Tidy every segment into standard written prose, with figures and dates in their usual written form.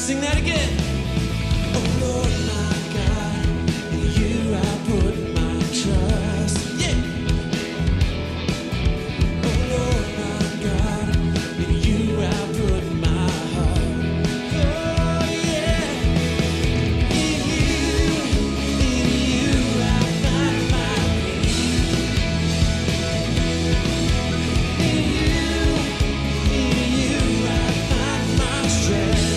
Sing that again. Oh Lord, my God, in you I put my trust. Yeah. Oh Lord, my God, in you I put my heart. Oh yeah. In you I find my peace. In you I find my strength.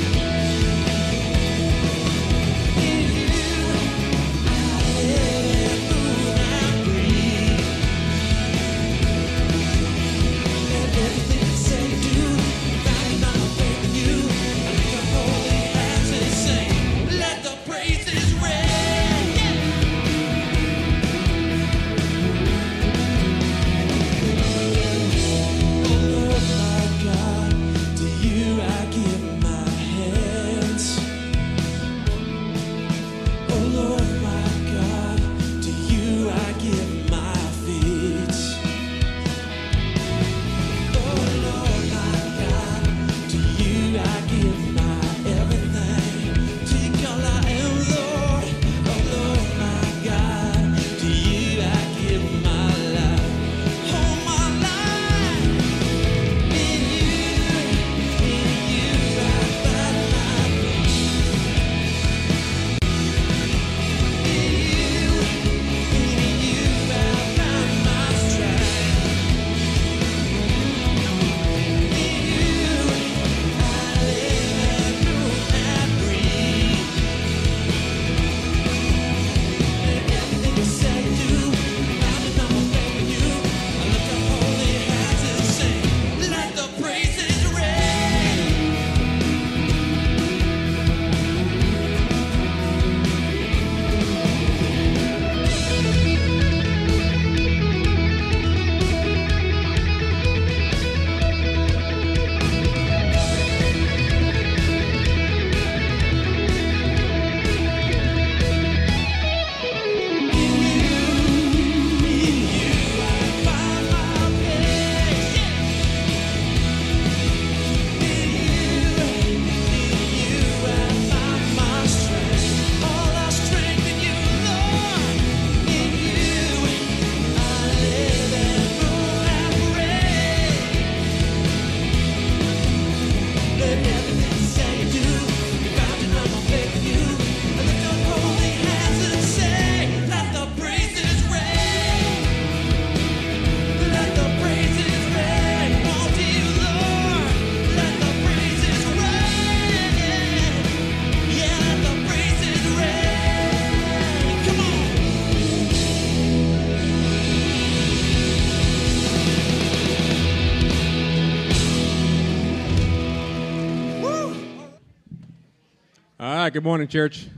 Good morning, church.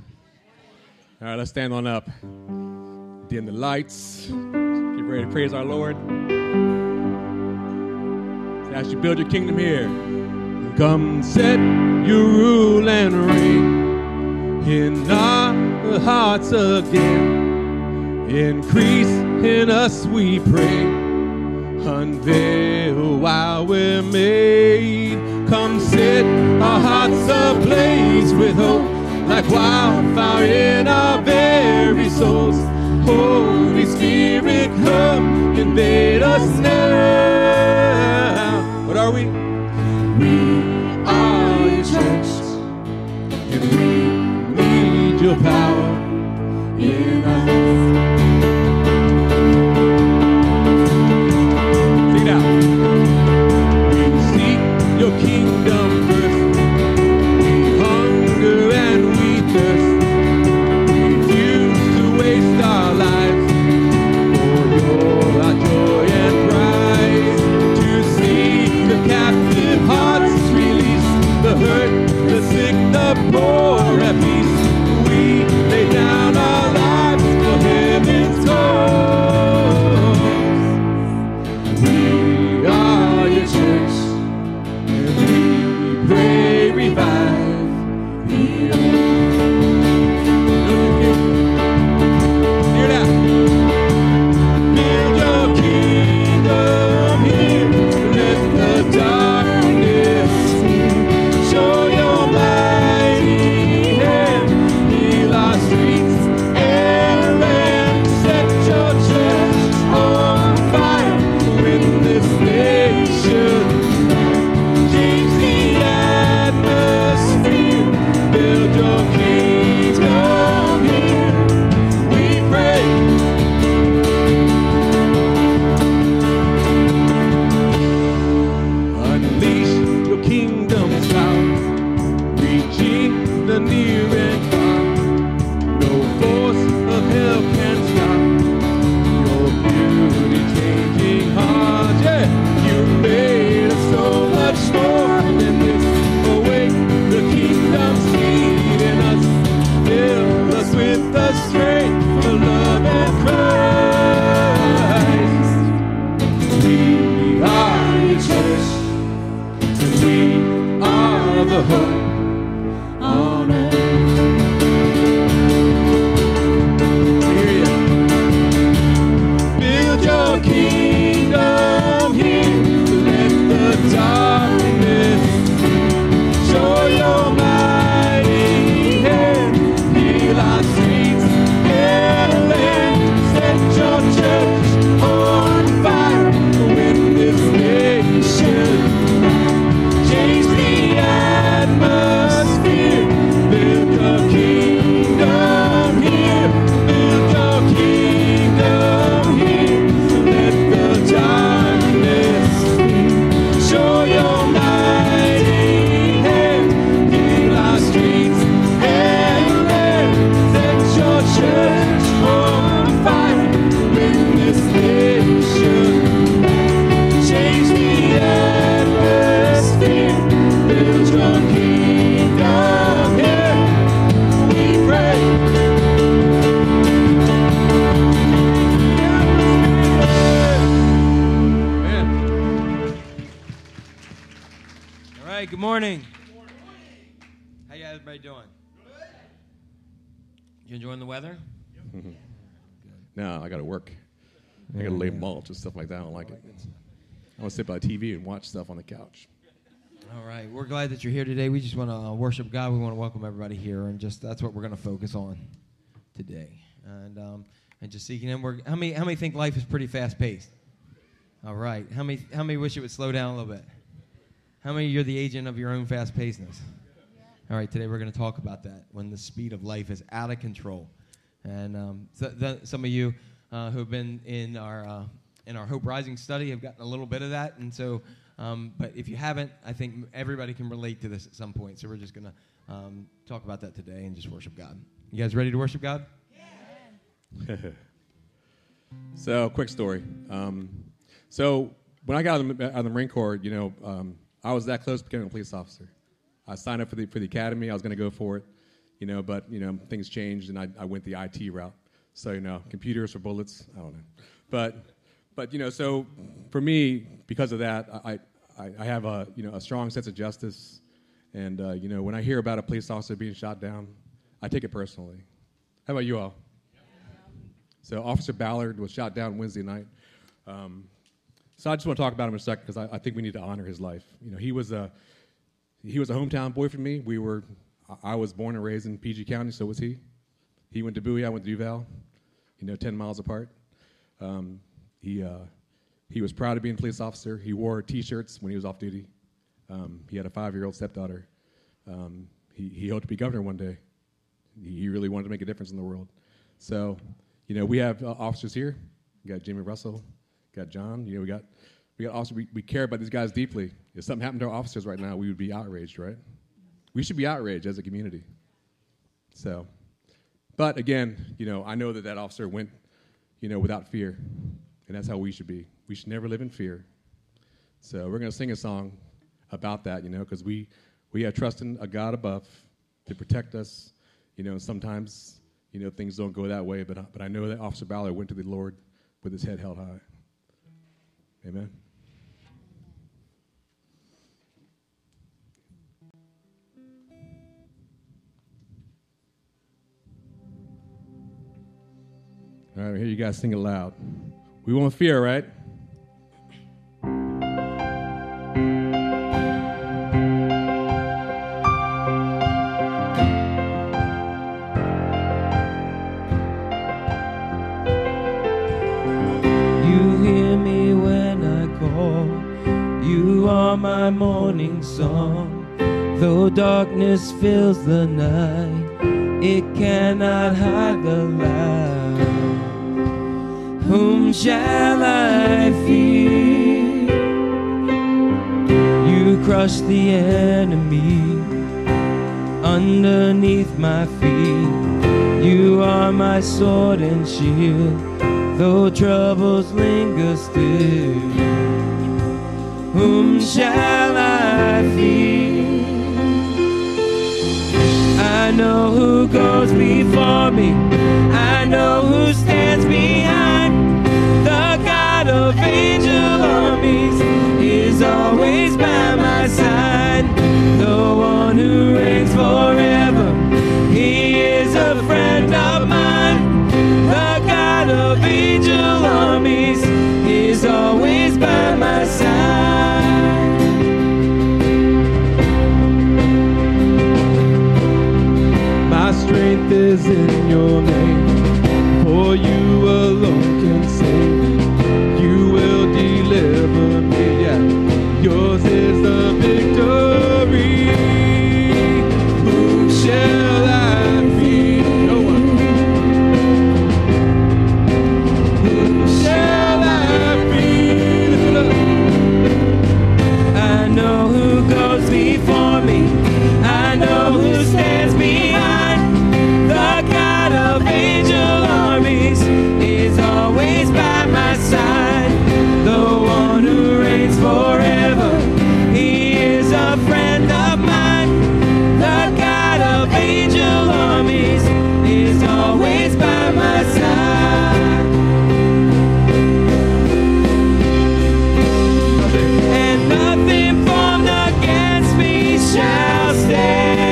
All right, let's stand on up. Dim the lights. Get ready to praise our Lord. As you build your kingdom here, come set your rule and reign in our hearts again. Increase in us, we pray. Unveil while we're made. Come set our hearts ablaze with hope, like wildfire in our very souls. Holy Spirit, come invade us now. What are we? We are your church, and we need your power in us. Sing it out. We seek your kingdom first. We hunger and we thirst. Refuse to waste our lives for your joy and pride. To see the captive reaching the near and far. No force of hell can stop your beauty changing heart. Yeah, you made us so much more than this. Awake the kingdom's seed in us. Fill us with the strength of love and Christ. We are your church, and we are the hope on earth. Hear ya. Build your kingdom here. Let the darkness show your mighty hand. Heal our streets and land. Set your church on fire with this nation. Change the atmosphere. Build your kingdom here. Build your kingdom here. Let the darkness flee. Show your mighty hand. Heal our streets and land. Set your church on fire with this nation. Change the atmosphere. Build your kingdom here. We pray. Amen. All right, good morning. How you everybody doing? You enjoying the weather? No, I got to work. I got to lay mulch and stuff like that. I don't like it. I want to sit by the TV and watch stuff on the couch. All right, we're glad that you're here today. We just want to worship God. We want to welcome everybody here, and just that's what we're going to focus on today. And just seeking Him. How many think life is pretty fast paced? All right. How many wish it would slow down a little bit? How many you're the agent of your own fast pacedness? All right, today we're going to talk about that when the speed of life is out of control. And some of you who have been in our Hope Rising study have gotten a little bit of that. And so, but if you haven't, I think everybody can relate to this at some point. So we're just going to talk about that today and just worship God. You guys ready to worship God? Yeah. So, quick story. So when I got out of the Marine Corps, I was that close to becoming a police officer. I signed up for the academy. I was going to go for it, but things changed, and I went the IT route. So computers or bullets, I don't know. But so for me, because of that, I have a strong sense of justice, and when I hear about a police officer being shot down, I take it personally. How about you all? So Officer Ballard was shot down Wednesday night. So I just want to talk about him in a second because I think we need to honor his life. He was a hometown boy for me. I was born and raised in PG County, so was he. He went to Bowie, I went to Duval, 10 miles apart. He was proud of being a police officer. He wore T-shirts when he was off duty. He had a 5-year-old stepdaughter. He hoped to be governor one day. He really wanted to make a difference in the world. So, we have officers here. We got Jimmy Russell, got John. We got officers. We care about these guys deeply. If something happened to our officers right now, we would be outraged, right? We should be outraged as a community. So, but again, I know that officer went, without fear, and that's how we should be. We should never live in fear. So we're going to sing a song about that, because we have trust in a God above to protect us, and sometimes, things don't go that way, but I know that Officer Ballard went to the Lord with his head held high. Amen. All right, I hear you guys sing it loud. We won't fear, right? You hear me when I call. You are my morning song. Though darkness fills the night, it cannot hide the light. Whom shall I fear? You crush the enemy underneath my feet. You are my sword and shield, though troubles linger still. Whom shall I fear? I know who goes before me, I know who stands behind. The God of angel armies is always by my side. The one who reigns forever, he is a friend of mine. The God of angel armies is always by my side. My strength is in your name, for you alone can save. You will deliver me, yeah. Yours is the victory. Whom shall I fear? No one. Whom shall I fear? Lift it up. I know who goes before me, I know who stands behind. The God of angel armies is always by my side. The one who reigns forever, he is a friend of mine. The God of angel armies is always by my side. And nothing formed against me shall stand.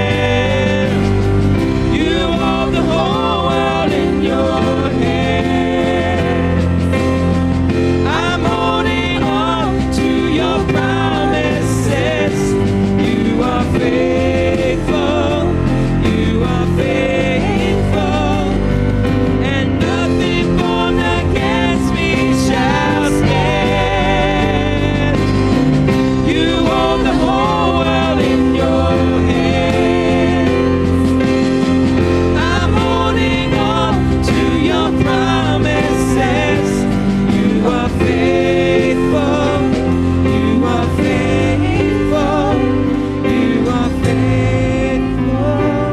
You hold the whole world in your hands. I'm holding on to your promises. You are faithful, you are faithful, and nothing formed against me shall stand. You hold the whole world in your hands. I'm holding on to your promises. You are faithful, you are faithful, you are faithful.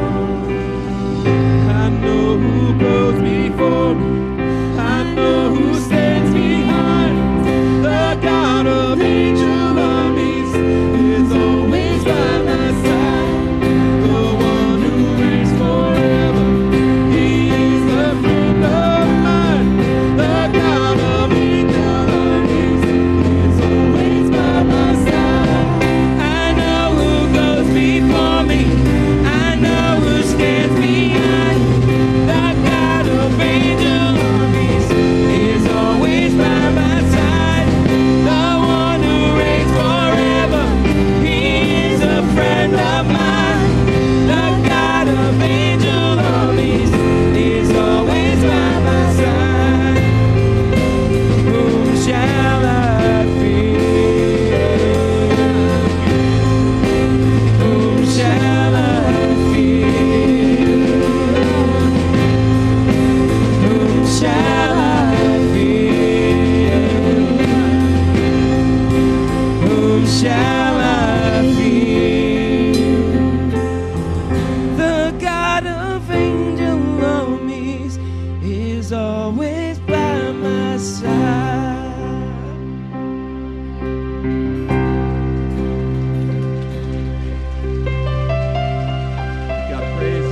I know who goes before me, I know who stands behind. The God of angel armies is always by my side. The one who reigns forever, he is the friend of mine. The God of angel armies is always by my side. I know who goes before me, I know who stands behind. The God of angel armies is always by my side. The one who reigns forever, he is a friend of mine. The God of angel armies is always by my side. Whom shall I fear? Whom shall I fear? Whom shall I fear? Whom shall I fear? The God of angel armies is always by my side. Got praise.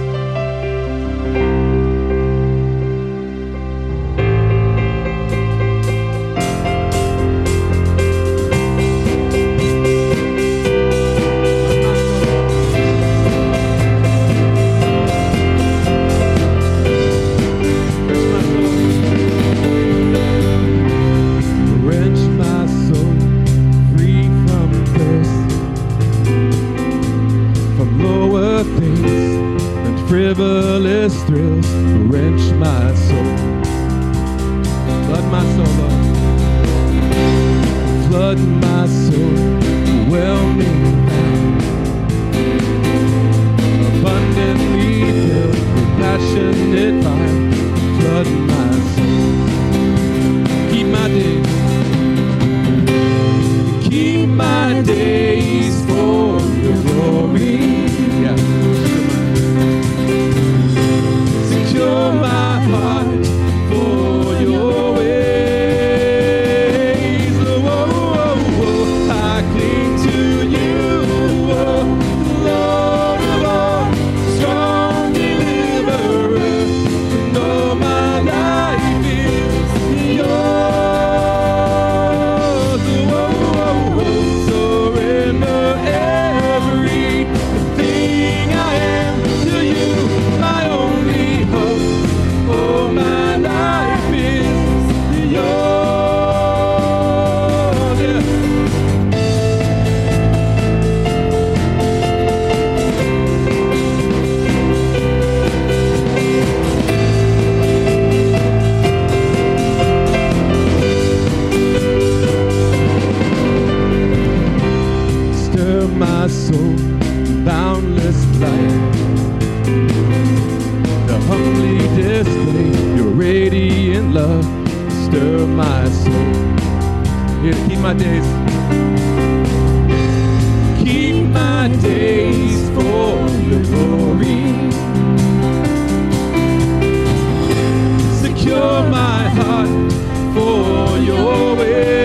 Wrench my soul free from thirst, from lower things and frivolous thrills. Wrench my soul, flood my soul, Lord. Flood my soul, whelming down, abundantly filled with passionate fire. Flood my soul, keep my days. Keep my days for your glory. Yeah. my days. Keep my days for your glory. Secure my heart for your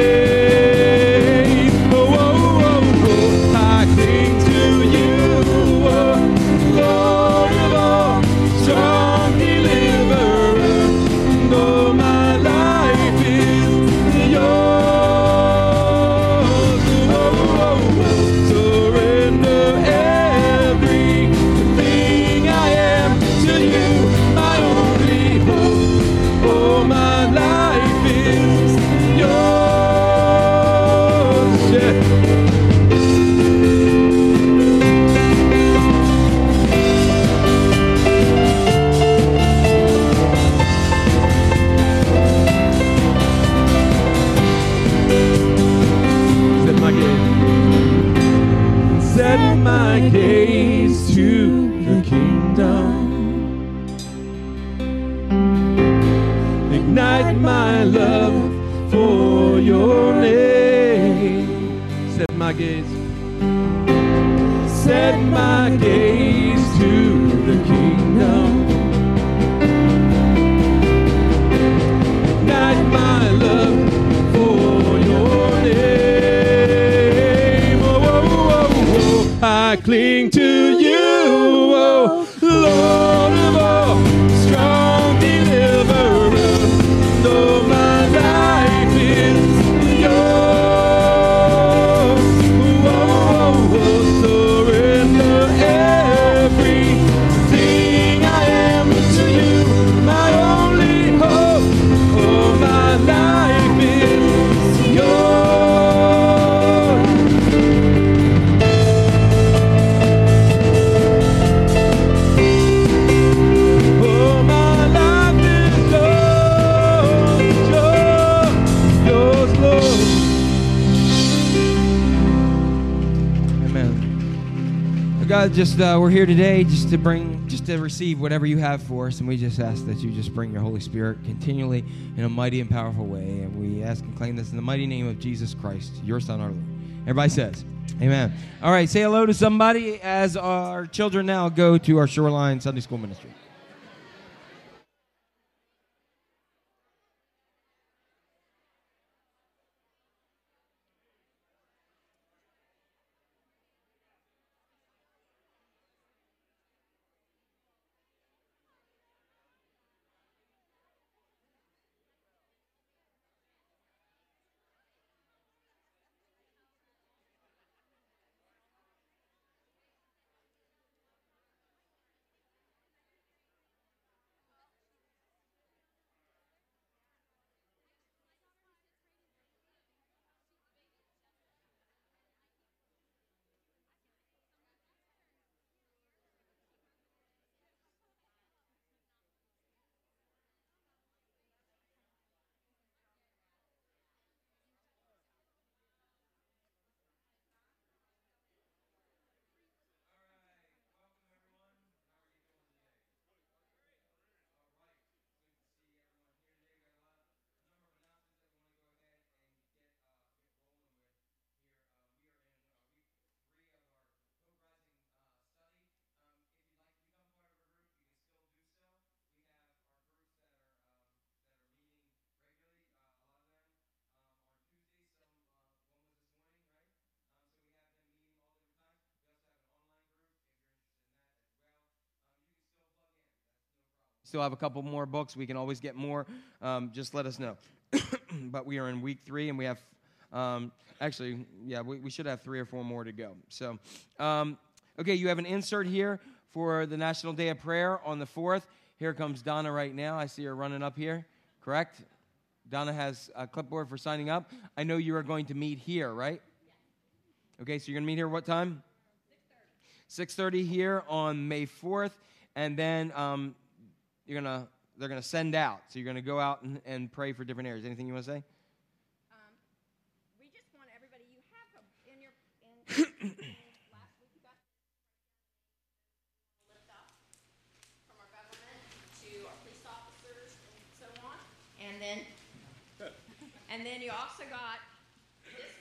ways. Oh, oh, oh, oh, I cling to you, oh, Lord of all, strong deliverer. Though my life is yours, oh, oh, oh, surrender everything I am to you, my only hope. Oh, my life is yours. Yeah. Set my gaze to the kingdom. Ignite my love for your name. Set my gaze. Set my gaze to the kingdom. Ignite my love for your name. Oh, oh, oh, oh. I cling to you, oh, Lord of all, strong deliverer. Though my life is yours, oh, oh, oh, surrender everything I am to you, my only hope. Oh, my life is yours. Oh, my life is yours, Lord. Amen. God, just we're here today just to receive whatever you have for us, and we just ask that you just bring your Holy Spirit continually in a mighty and powerful way, and we ask and claim this in the mighty name of Jesus Christ, your Son, our Lord. Everybody says, amen. All right, say hello to somebody as our children now go to our Shoreline Sunday School Ministry. Still have a couple more books. We can always get more. Just let us know. But we are in week 3, and we have, we should have 3 or 4 more to go. So, okay, you have an insert here for the National Day of Prayer on the 4th. Here comes Donna right now. I see her running up here, correct? Donna has a clipboard for signing up. I know you are going to meet here, right? Okay, so you're going to meet here what time? 6:30 here on May 4th, and then they're gonna send out. So you're gonna go out and pray for different areas. Anything you want to say? We just want everybody. You have in last week you got lift up from our government to our police officers and so on, and then you also got this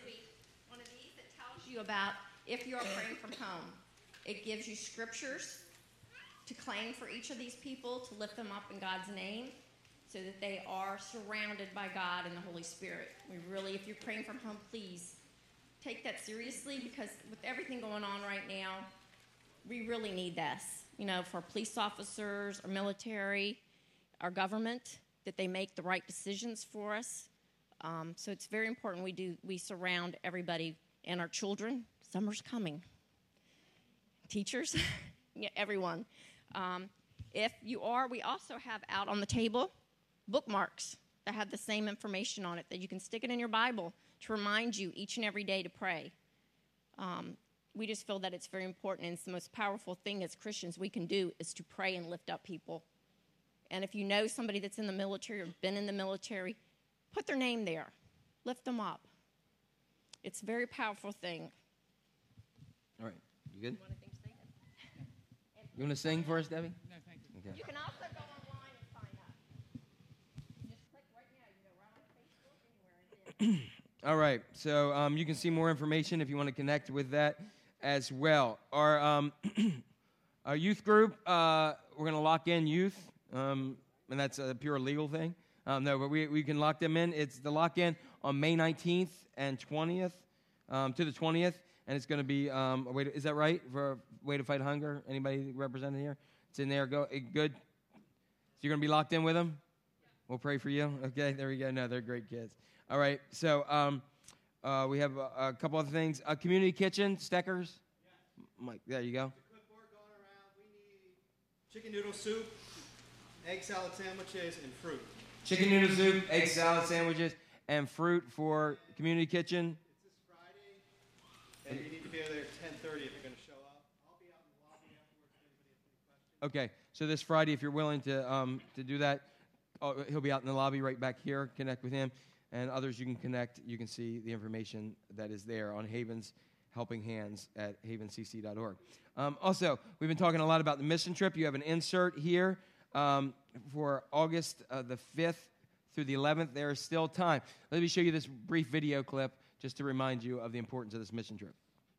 you about if you are praying from home. It gives you scriptures to claim for each of these people, to lift them up in God's name, so that they are surrounded by God and the Holy Spirit. We really, if you're praying from home, please take that seriously, because with everything going on right now, we really need this. You know, for police officers, our military, our government, that they make the right decisions for us. So it's very important we surround everybody and our children. Summer's coming. Teachers, yeah, everyone. If you are, we also have out on the table bookmarks that have the same information on it, that you can stick it in your Bible to remind you each and every day to pray. We just feel that it's very important, and it's the most powerful thing as Christians we can do is to pray and lift up people. And if you know somebody that's in the military or been in the military, put their name there. Lift them up. It's a very powerful thing. All right. You good? You want to sing it? You want to sing for us, Debbie? No, thank you. Okay. You can also go online and sign up. Just click right now. You can go right on Facebook, anywhere. All right. So you can see more information if you want to connect with that as well. Our youth group, we're going to lock in youth, and that's a pure legal thing. No, but we can lock them in. It's the lock-in on May 19th and 20th to the 20th, and it's going to be is that right, for Way to Fight Hunger? Anybody represented here? It's in there. Good. So you're going to be locked in with them? We'll pray for you. Okay, there we go. No, they're great kids. All right, so we have a couple other things. A community kitchen, Steckers. Yeah. Mike, there you go. The clipboard going around. We need chicken noodle soup, egg salad sandwiches, and fruit. Chicken noodle soup, egg salad sandwiches, and fruit for community kitchen. It's this Friday, and you need to be there at 10:30 if you're going to show up. I'll be out in the lobby afterwards if anybody has any questions. Okay, so this Friday, if you're willing to do that, he'll be out in the lobby right back here. Connect with him, and others you can connect. You can see the information that is there on Haven's Helping Hands at havencc.org. Also, we've been talking a lot about the mission trip. You have an insert here for August the 5th through the 11th. There is still time. Let me show you this brief video clip just to remind you of the importance of this mission trip.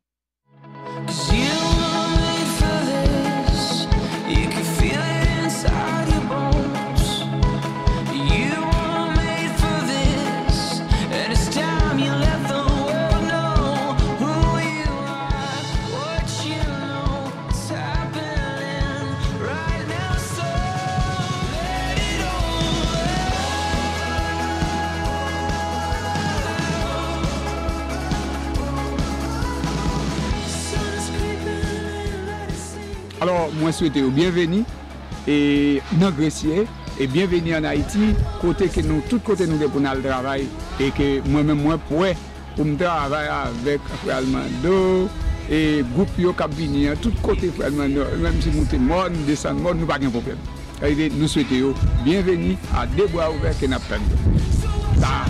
'Cause you were made for this. You can feel it inside your bones. You were made for this, and it's time you let the world know who you are, what you know, what's happening right now. So let it all Sun's creeping in, let it sink. Alors, moi souhaite bienvenue et dans Grecier et bienvenue en Haïti, côté que nous, tout côté nous pour le travail et que moi-même moi prêt pour me travailler avec Frère Almando et groupe yo qui venir tout côté Frère Almando, même si nous sommes morts, nous descendons morts, nous pas de problème. Et nous souhaitons bienvenue à des bois ouverts que nous appelons. Ça.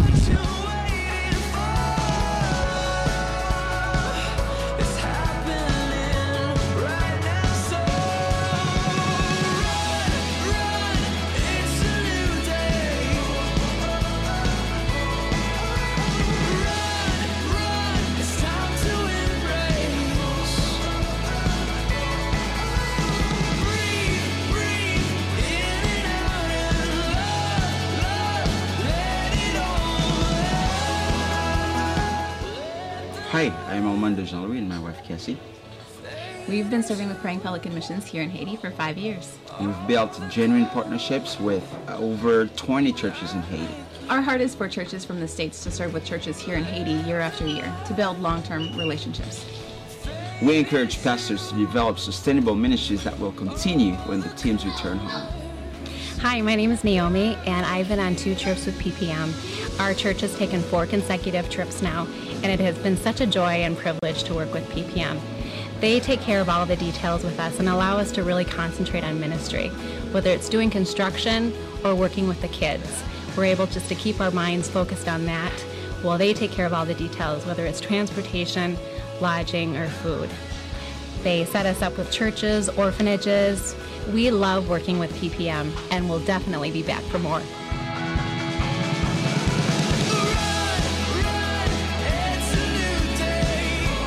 It's happening right now, so run, it's a new day. Run, it's time to embrace. Breathe in and out and love, let it all Hi, I'm Armando Jean-Louis and my wife Cassie. We've been serving with Praying Pelican Missions here in Haiti for 5 years. We've built genuine partnerships with over 20 churches in Haiti. Our heart is for churches from the States to serve with churches here in Haiti year after year, to build long-term relationships. We encourage pastors to develop sustainable ministries that will continue when the teams return home. Hi, my name is Naomi, and I've been on 2 trips with PPM. Our church has taken 4 consecutive trips now, and it has been such a joy and privilege to work with PPM. They take care of all the details with us and allow us to really concentrate on ministry, whether it's doing construction or working with the kids. We're able just to keep our minds focused on that while they take care of all the details, whether it's transportation, lodging, or food. They set us up with churches, orphanages. We love working with PPM, and we'll definitely be back for more. It's a new day.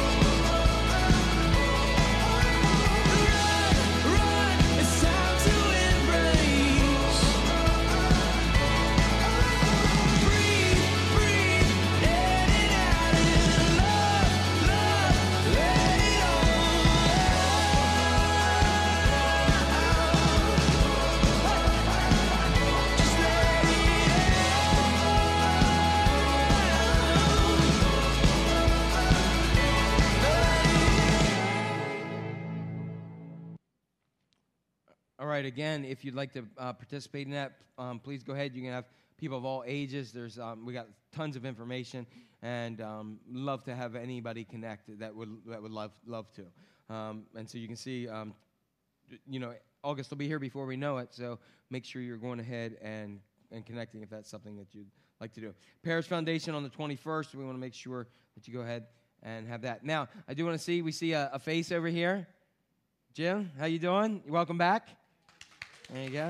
All right, again, if you'd like to participate in that, please go ahead. You can have people of all ages. There's we got tons of information, and love to have anybody connect that would love to. And so you can see, August will be here before we know it. So make sure you're going ahead and connecting if that's something that you'd like to do. Parish Foundation on the 21st. We want to make sure that you go ahead and have that. Now, I do want to see. We see a face over here. Jim, how you doing? Welcome back. There you go.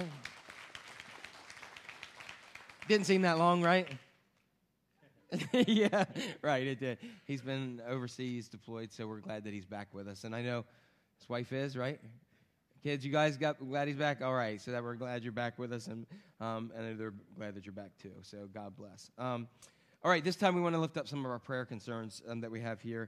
Didn't seem that long, right? Yeah, right, it did. He's been overseas deployed, so we're glad that he's back with us. And I know his wife is, right? Kids, you guys glad he's back? All right, so that we're glad you're back with us, and they're glad that you're back too, so God bless. All right, this time we want to lift up some of our prayer concerns that we have here.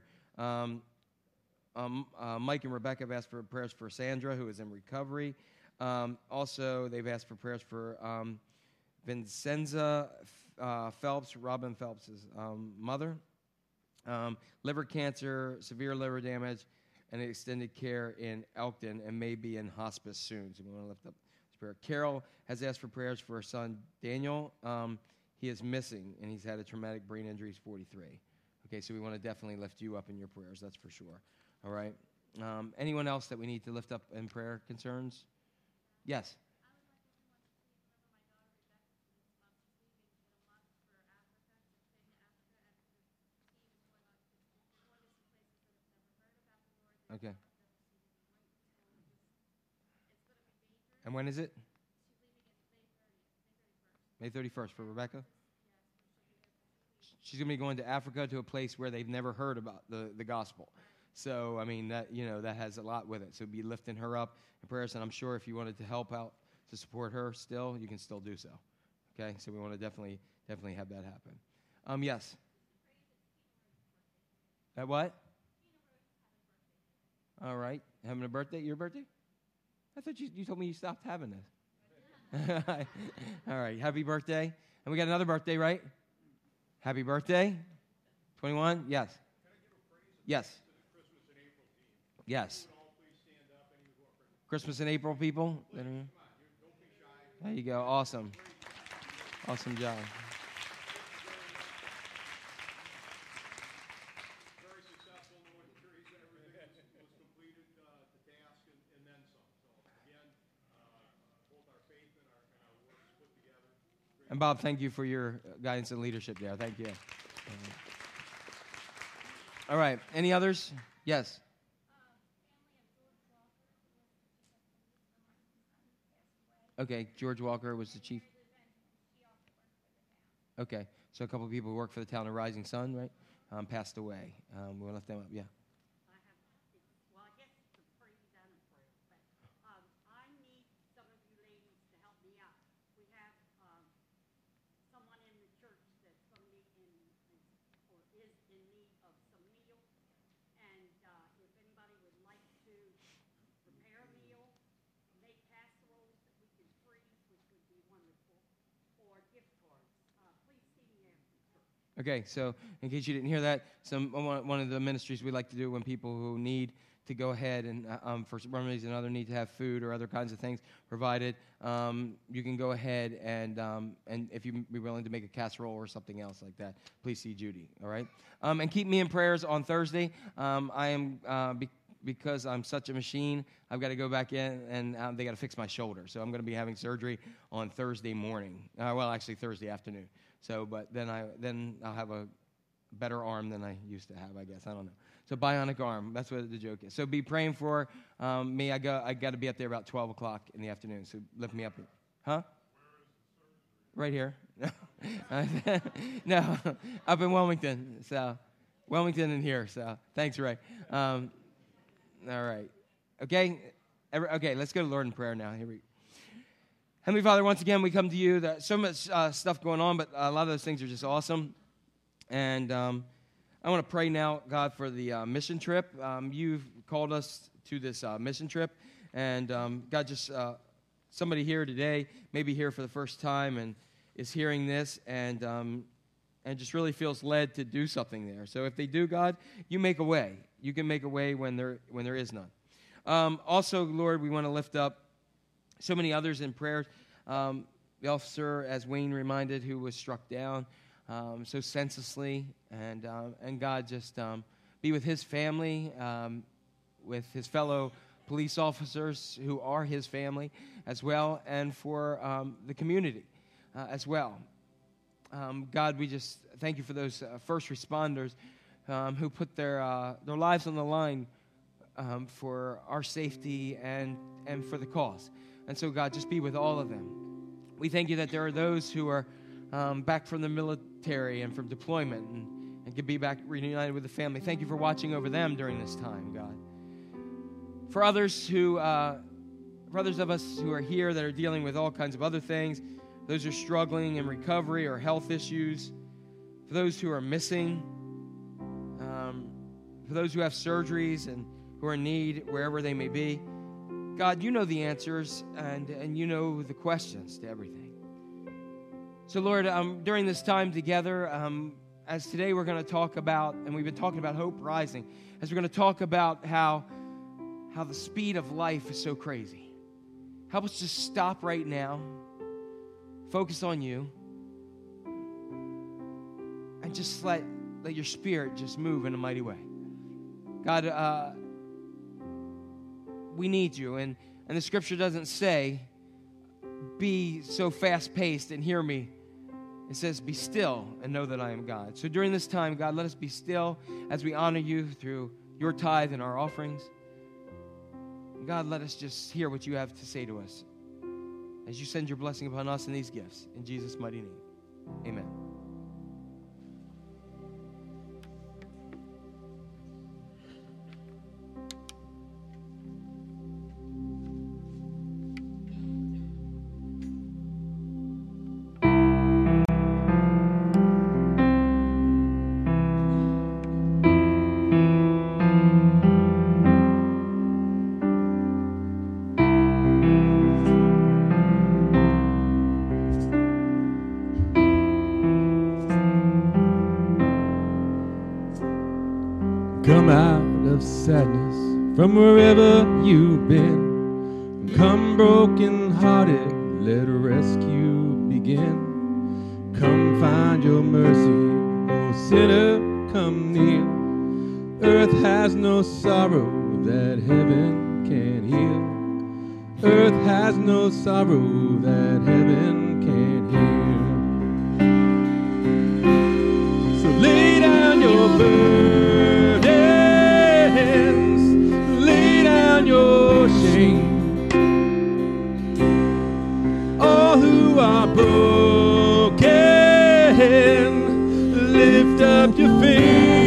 Mike and Rebecca have asked for prayers for Sandra, who is in recovery. Also, they've asked for prayers for Vincenza Phelps, Robin Phelps' mother. Liver cancer, severe liver damage, and extended care in Elkton, and may be in hospice soon. So we want to lift up this prayer. Carol has asked for prayers for her son, Daniel. He is missing, and he's had a traumatic brain injury. He's 43. Okay, so we want to definitely lift you up in your prayers, that's for sure. All right. Anyone else that we need to lift up in prayer concerns? Yes. Okay. And when is it? May 31st for Rebecca? She's going to be going to Africa, to a place where they've never heard about the gospel. So, I mean, that has a lot with it. So be lifting her up in prayers, and I'm sure if you wanted to help out to support her still, you can still do so. Okay? So we want to definitely have that happen. Yes. At what? All right. Having a birthday? Your birthday? I thought you told me you stopped having this. All right. Happy birthday. And we got another birthday, right? Happy birthday. 21? Yes. Yes. Yes. Christmas in April, people? There you go. Awesome. Awesome job. Very successful. No injuries and everything was completed, the task and then some. So again, both our faith and our works put together. And Bob, thank you for your guidance and leadership there. Thank you. All right. Any others? Yes. Okay. George Walker was the chief. Okay. So a couple of people who work for the town of Rising Sun, right, passed away. We'll lift them up. Yeah. Okay, so in case you didn't hear that, one of the ministries we like to do when people who need to go ahead and for one reason or another need to have food or other kinds of things provided, you can go ahead and if you'd be willing to make a casserole or something else like that, please see Judy, all right? And keep me in prayers on Thursday. I am, because I'm such a machine, I've got to go back in and they got to fix my shoulder. So I'm going to be having surgery on Thursday morning. Well, actually Thursday afternoon. So, but then I'll have a better arm than I used to have, I guess. I don't know. So bionic arm. That's what the joke is. So be praying for me. I got to be up there about 12 o'clock in the afternoon. So lift me up. Huh? Right here. No, up in Wilmington. So Wilmington and here. So thanks, Ray. All right. Okay. Okay. Let's go to Lord in prayer now. Here we go. Heavenly Father, once again, we come to you. There's so much stuff going on, but a lot of those things are just awesome. And I want to pray now, God, for the mission trip. You've called us to this mission trip. And God, just somebody here today, maybe here for the first time, and is hearing this and just really feels led to do something there. So if they do, God, you make a way. You can make a way when there is none. Also, Lord, we want to lift up so many others in prayers. The officer, as Wayne reminded, who was struck down so senselessly, and God just be with his family, with his fellow police officers who are his family as well, and for the community as well. God, we just thank you for those first responders who put their lives on the line for our safety and for the cause. And so, God, just be with all of them. We thank you that there are those who are back from the military and from deployment and can be back reunited with the family. Thank you for watching over them during this time, God. For others of us who are here that are dealing with all kinds of other things, those who are struggling in recovery or health issues, for those who are missing, for those who have surgeries and who are in need wherever they may be, God, you know the answers and you know the questions to everything. So, Lord, during this time together, as today we're going to talk about, and we've been talking about hope rising, as we're going to talk about how the speed of life is so crazy. Help us just stop right now, focus on you, and just let your Spirit just move in a mighty way. God, we need you, and the Scripture doesn't say, be so fast-paced and hear me. It says, be still and know that I am God. So during this time, God, let us be still as we honor you through your tithe and our offerings. God, let us just hear what you have to say to us as you send your blessing upon us and these gifts. In Jesus' mighty name, amen. Come out of sadness from wherever you've been. Come broken-hearted, let rescue begin. Come find your mercy, oh sinner, come near. Earth has no sorrow that heaven can heal. Earth has no sorrow that heaven can heal. So lay down your burden, your shame. All who are broken, lift up your face.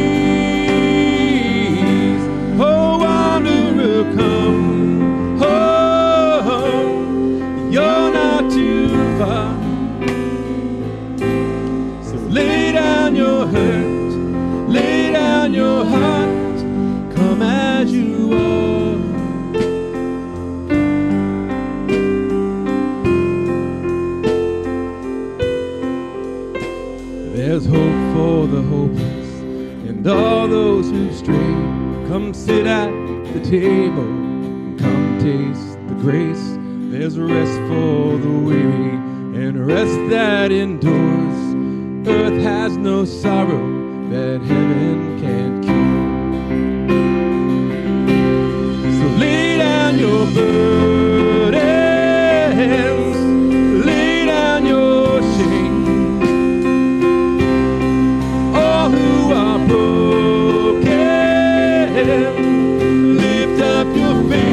Oh, wanderer, come home. You're not too far. So lay down your hurt, lay down your heart. Come as you are. There's hope for the hopeless and all those who stray. Come sit at the table and come taste the grace. There's rest for the weary and rest that endures. Earth has no sorrow that heaven can't cure. So lay down your burdens, lay down your shame. Who are broken, lift up your face.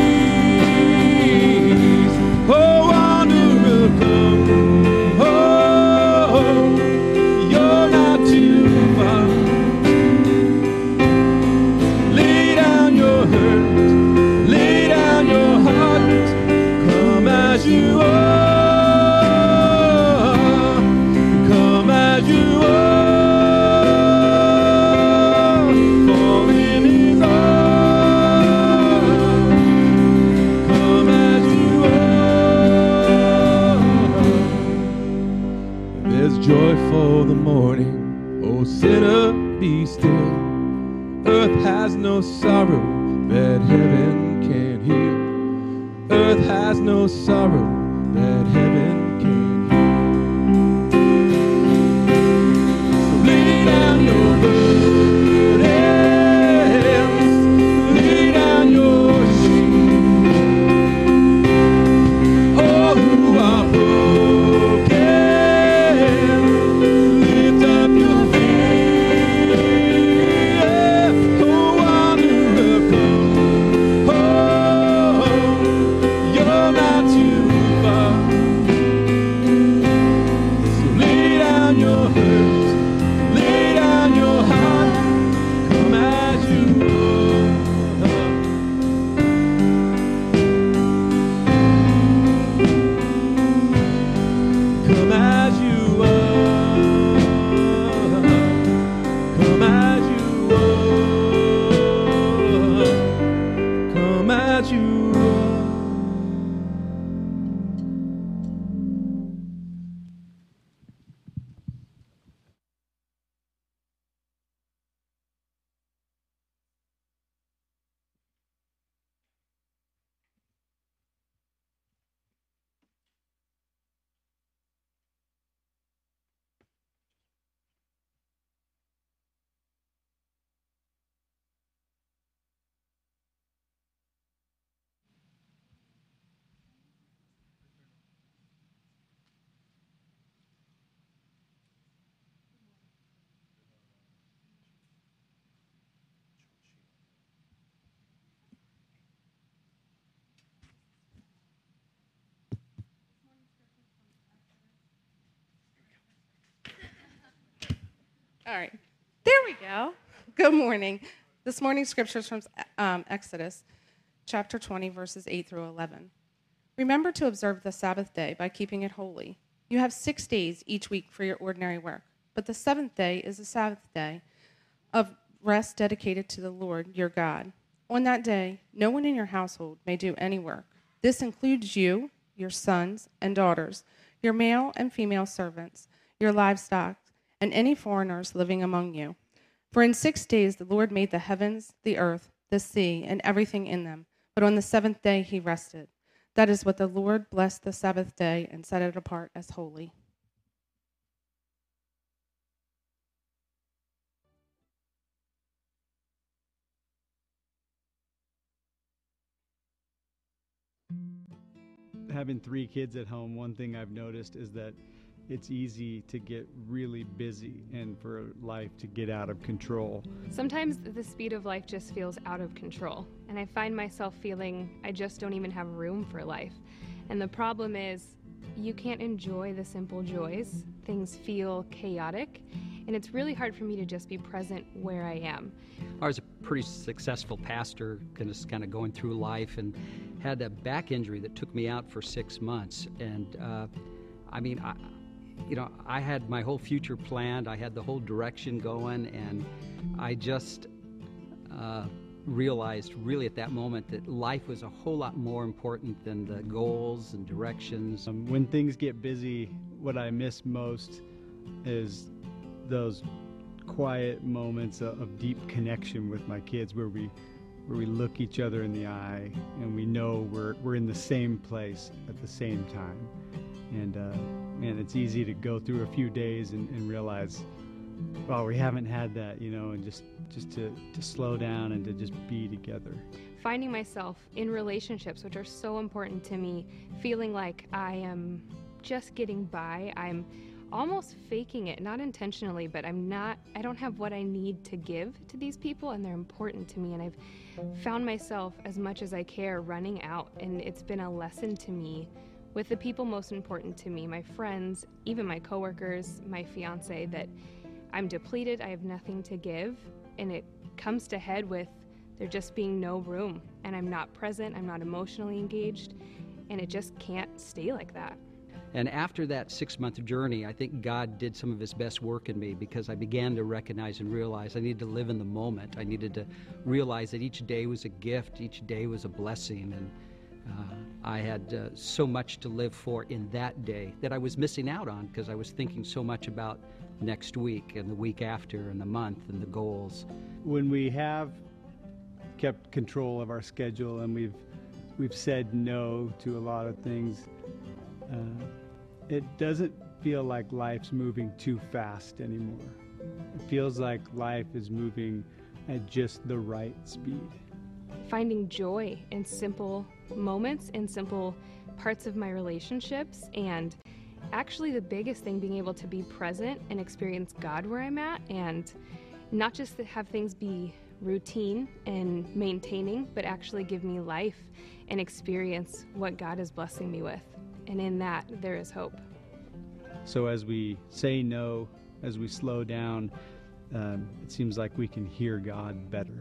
Oh, wanderer, come home. You're not too far. Lay down your hurt, lay down your heart. Come as you are, come as you are. Joy for the morning, oh sinner, be still. Earth has no sorrow that heaven can't heal. Earth earth has no sorrow that heaven can heal. So lay down your burdens, lay down your shame. Oh, who are broken, lift up your faith. Oh, wanderer, come home. You're not too far. So lay down your hurt, lay down your heart. Come as you are. Come as you are. Come as you are. Come as you are. All right. There we go. Good morning. This morning's scripture is from Exodus chapter 20, verses 8 through 11. Remember to observe the Sabbath day by keeping it holy. You have 6 days each week for your ordinary work, but the seventh day is a Sabbath day of rest dedicated to the Lord your God. On that day, no one in your household may do any work. This includes you, your sons and daughters, your male and female servants, your livestock, and any foreigners living among you. For in 6 days the Lord made the heavens, the earth, the sea, and everything in them, but on the seventh day he rested. That is what the Lord blessed the Sabbath day and set it apart as holy. Having 3 kids at home, one thing I've noticed is that it's easy to get really busy and for life to get out of control. Sometimes the speed of life just feels out of control, and I find myself feeling I just don't even have room for life. And the problem is, you can't enjoy the simple joys. Things feel chaotic, and it's really hard for me to just be present where I am. I was a pretty successful pastor, just kind of going through life, and had a back injury that took me out for 6 months. And I had my whole future planned. I had the whole direction going, and I just realized really at that moment that life was a whole lot more important than the goals and directions. When things get busy, what I miss most is those quiet moments of deep connection with my kids where we look each other in the eye and we know we're in the same place at the same time. And man, it's easy to go through a few days and realize, well, we haven't had that, and just to slow down and to just be together. Finding myself in relationships, which are so important to me, feeling like I am just getting by. I'm almost faking it, not intentionally, but I don't have what I need to give to these people, and they're important to me. And I've found myself, as much as I care, running out, and it's been a lesson to me with the people most important to me, my friends, even my coworkers, my fiance, that I'm depleted, I have nothing to give, and it comes to head with there just being no room, and I'm not present, I'm not emotionally engaged, and it just can't stay like that. And after that 6-month journey, I think God did some of his best work in me, because I began to recognize and realize I needed to live in the moment. I needed to realize that each day was a gift, each day was a blessing, and I had so much to live for in that day that I was missing out on because I was thinking so much about next week and the week after and the month and the goals. When we have kept control of our schedule and we've we've said no to a lot of things. It doesn't feel like life's moving too fast anymore. It feels like life is moving at just the right speed. Finding joy in simple moments, in simple parts of my relationships, and actually the biggest thing, being able to be present and experience God where I'm at, and not just to have things be routine and maintaining, but actually give me life and experience what God is blessing me with. And in that, there is hope. So as we say no, as we slow down, it seems like we can hear God better.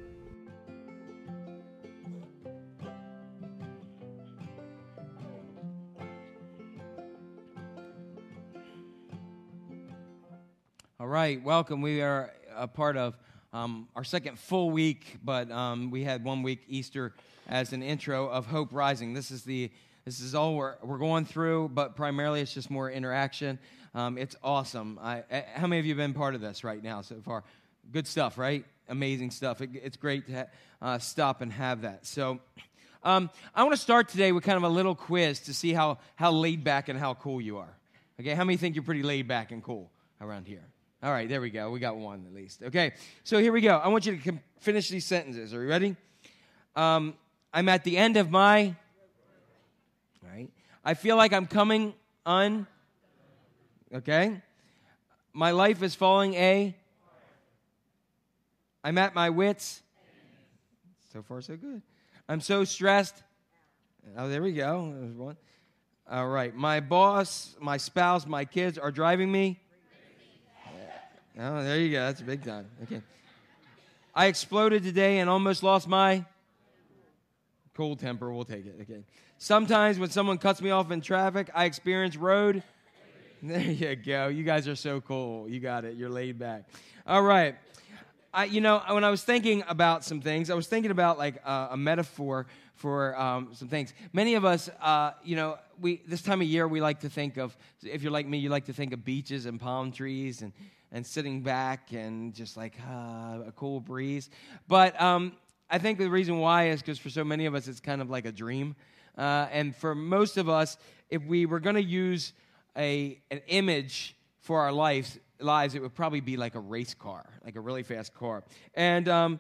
All right, welcome. We are a part of our second full week, but we had 1 week Easter as an intro of Hope Rising. This is all we're going through, but primarily it's just more interaction. It's awesome. How many of you have been part of this right now so far? Good stuff, right? Amazing stuff. It's great to stop and have that. So I want to start today with kind of a little quiz to see how laid back and how cool you are. Okay, how many think you're pretty laid back and cool around here? All right, there we go. We got one at least. Okay, so here we go. I want you to finish these sentences. Are you ready? I'm at the end of my... All right. I feel like I'm coming Okay. My life is falling I'm at my wits. So far, so good. I'm so stressed. Oh, there we go. There's one. All right. My boss, my spouse, my kids are driving me. Oh, there you go. That's a big time. Okay. I exploded today and almost lost my cool temper. We'll take it. Okay. Sometimes when someone cuts me off in traffic, I experience road. There you go. You guys are so cool. You got it. You're laid back. All right. When I was thinking about some things, I was thinking about like a metaphor for some things. Many of us, this time of year, we like to think of, if you're like me, you like to think of beaches and palm trees and sitting back and just like a cool breeze. But I think the reason why is because for so many of us, it's kind of like a dream. And for most of us, if we were going to use an image for our lives, it would probably be like a race car, like a really fast car. And, I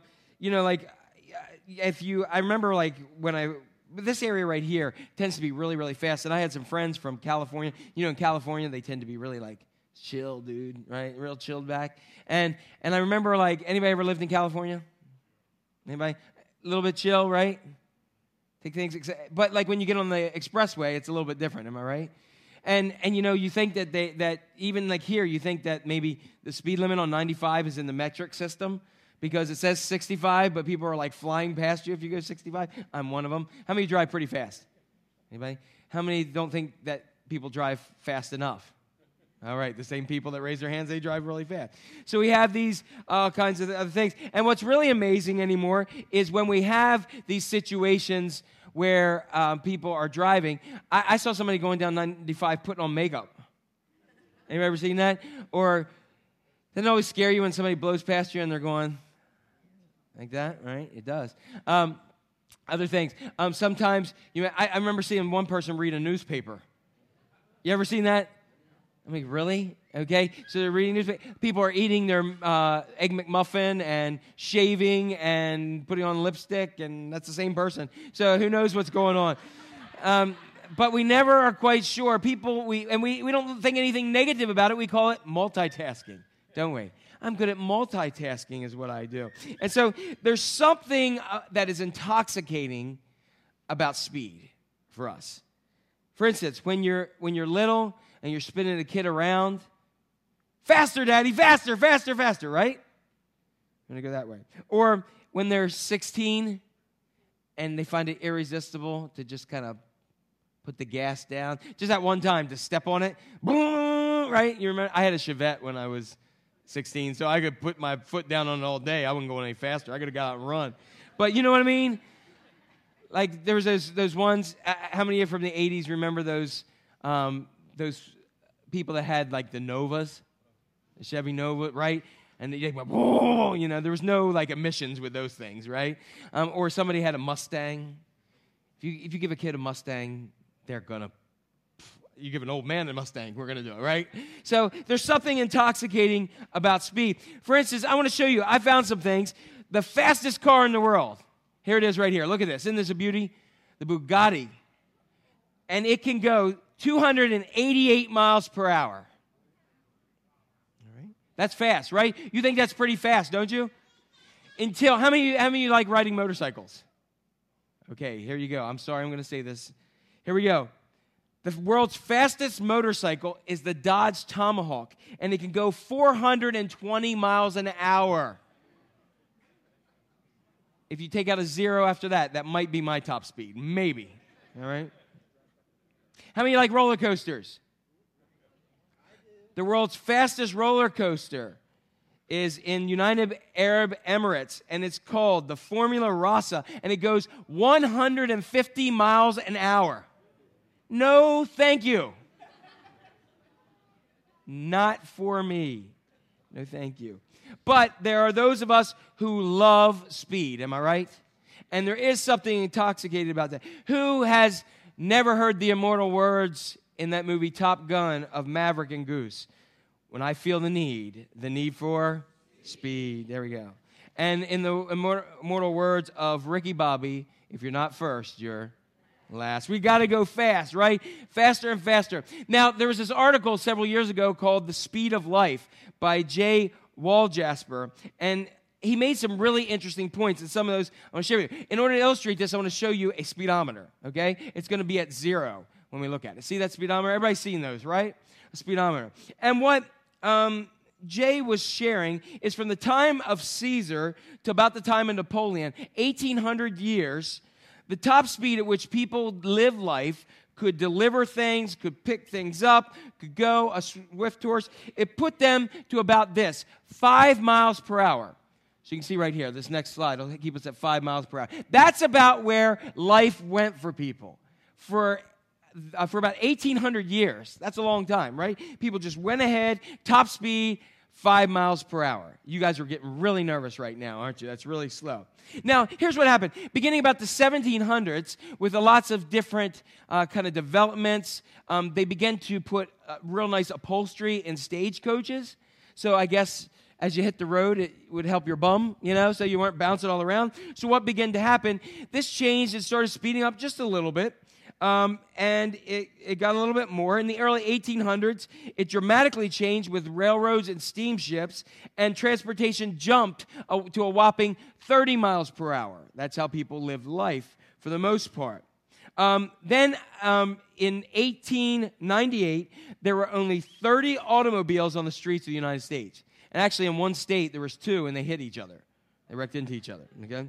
remember like this area right here tends to be really, really fast. And I had some friends from California. In California, they tend to be really like chill, dude, right? Real chilled back. And I remember like, anybody ever lived in California? Anybody? A little bit chill, right? Take things, but like when you get on the expressway, it's a little bit different. Am I right? And you think that even like here, you think that maybe the speed limit on 95 is in the metric system because it says 65, but people are like flying past you if you go 65. I'm one of them. How many drive pretty fast? Anybody? How many don't think that people drive fast enough? All right, the same people that raise their hands, they drive really fast. So we have these kinds of other things. And what's really amazing anymore is when we have these situations where people are driving. I saw somebody going down 95 putting on makeup. Anybody ever seen that? Or doesn't it always scare you when somebody blows past you and they're going like that, right? It does. Other things. Sometimes, I remember seeing one person read a newspaper. You ever seen that? I mean, really? Okay, so they're reading newspaper. People are eating their Egg McMuffin and shaving and putting on lipstick, and that's the same person. So who knows what's going on? But we never are quite sure. We don't think anything negative about it. We call it multitasking, don't we? I'm good at multitasking is what I do. And so there's something that is intoxicating about speed for us. For instance, when you're little and you're spinning a kid around, faster, Daddy, faster, faster, faster, right? I'm going to go that way. Or when they're 16 and they find it irresistible to just kind of put the gas down. Just that one time to step on it, boom, right? You remember? I had a Chevette when I was 16, so I could put my foot down on it all day. I wouldn't go any faster. I could have got out and run. But you know what I mean? Like there was those ones. How many of you from the 80s remember those people that had like the Novas, the Chevy Nova, right? And they went, whoa, there was no like emissions with those things, right? Or somebody had a Mustang. If If you give a kid a Mustang, they're going to, you give an old man a Mustang, we're going to do it, right? So there's something intoxicating about speed. For instance, I want to show you, I found some things. The fastest car in the world, here it is right here. Look at this. Isn't this a beauty? The Bugatti. And it can go 288 miles per hour. All right? That's fast, right? You think that's pretty fast, don't you? Until, how many of you like riding motorcycles? Okay, here you go. I'm sorry, I'm going to say this. Here we go. The world's fastest motorcycle is the Dodge Tomahawk, and it can go 420 miles an hour. If you take out a 0 after that, that might be my top speed. Maybe. All right? How many like roller coasters? The world's fastest roller coaster is in United Arab Emirates, and it's called the Formula Rasa, and it goes 150 miles an hour. No, thank you. Not for me. No, thank you. But there are those of us who love speed, am I right? And there is something intoxicated about that. Who has never heard the immortal words in that movie Top Gun of Maverick and Goose? When I feel the need for speed. There we go. And in the immortal words of Ricky Bobby, if you're not first, you're last. We got to go fast, right? Faster and faster. Now, there was this article several years ago called The Speed of Life by Jay Waljasper, and he made some really interesting points, and some of those I want to share with you. In order to illustrate this, I want to show you a speedometer, okay? It's going to be at 0 when we look at it. See that speedometer? Everybody's seen those, right? A speedometer. And what Jay was sharing is from the time of Caesar to about the time of Napoleon, 1,800 years, the top speed at which people live life, could deliver things, could pick things up, could go a swift horse. It put them to about this, 5 miles per hour. So you can see right here, this next slide will keep us at 5 miles per hour. That's about where life went for people. For about 1,800 years. That's a long time, right? People just went ahead, top speed, 5 miles per hour. You guys are getting really nervous right now, aren't you? That's really slow. Now, here's what happened. Beginning about the 1700s, with lots of different kind of developments, they began to put real nice upholstery in stagecoaches. So I guess as you hit the road, it would help your bum, so you weren't bouncing all around. So what began to happen? This changed and started speeding up just a little bit. And it got a little bit more. In the early 1800s, it dramatically changed with railroads and steamships, and transportation jumped to a whopping 30 miles per hour. That's how people lived life for the most part. Then in 1898, there were only 30 automobiles on the streets of the United States. And actually, in one state, there was 2, and they hit each other. They wrecked into each other. Okay?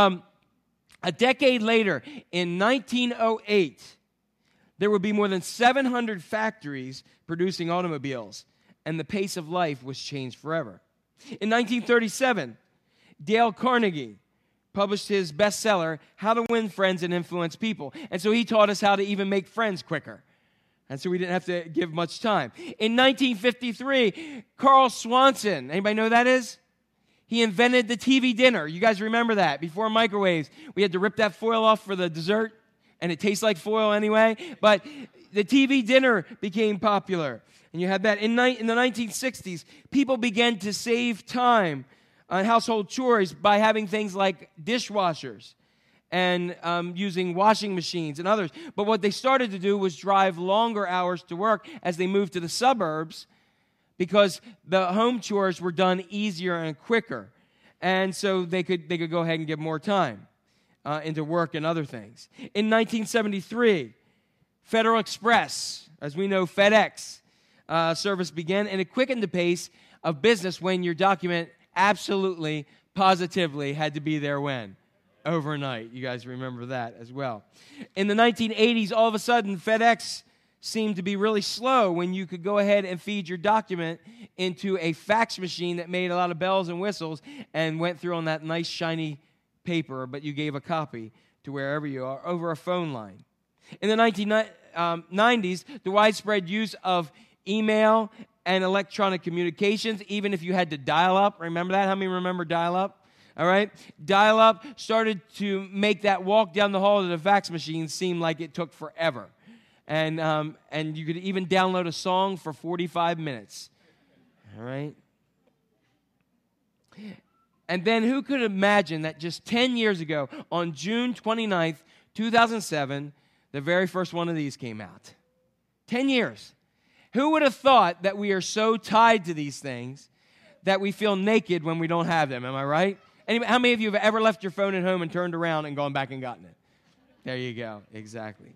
A decade later, in 1908, there would be more than 700 factories producing automobiles, and the pace of life was changed forever. In 1937, Dale Carnegie published his bestseller, How to Win Friends and Influence People. And so he taught us how to even make friends quicker. And so we didn't have to give much time. In 1953, Carl Swanson, anybody know who that is? He invented the TV dinner. You guys remember that? Before microwaves, we had to rip that foil off for the dessert, and it tastes like foil anyway. But the TV dinner became popular, and you had that. In the 1960s, people began to save time on household chores by having things like dishwashers and using washing machines and others. But what they started to do was drive longer hours to work as they moved to the suburbs, because the home chores were done easier and quicker. And so they could go ahead and give more time into work and other things. In 1973, Federal Express, as we know, FedEx service began, and it quickened the pace of business when your document absolutely, positively had to be there when? Overnight. You guys remember that as well. In the 1980s, all of a sudden, FedEx seemed to be really slow when you could go ahead and feed your document into a fax machine that made a lot of bells and whistles and went through on that nice shiny paper, but you gave a copy to wherever you are over a phone line. In the 1990s, the widespread use of email and electronic communications, even if you had to dial up. Remember that? How many remember dial up? All right? Dial-up started to make that walk down the hall to the fax machine seem like it took forever. And you could even download a song for 45 minutes. All right? And then who could imagine that just 10 years ago, on June 29th, 2007, the very first one of these came out? 10 years. Who would have thought that we are so tied to these things that we feel naked when we don't have them? Am I right? How many of you have ever left your phone at home and turned around and gone back and gotten it? There you go. Exactly.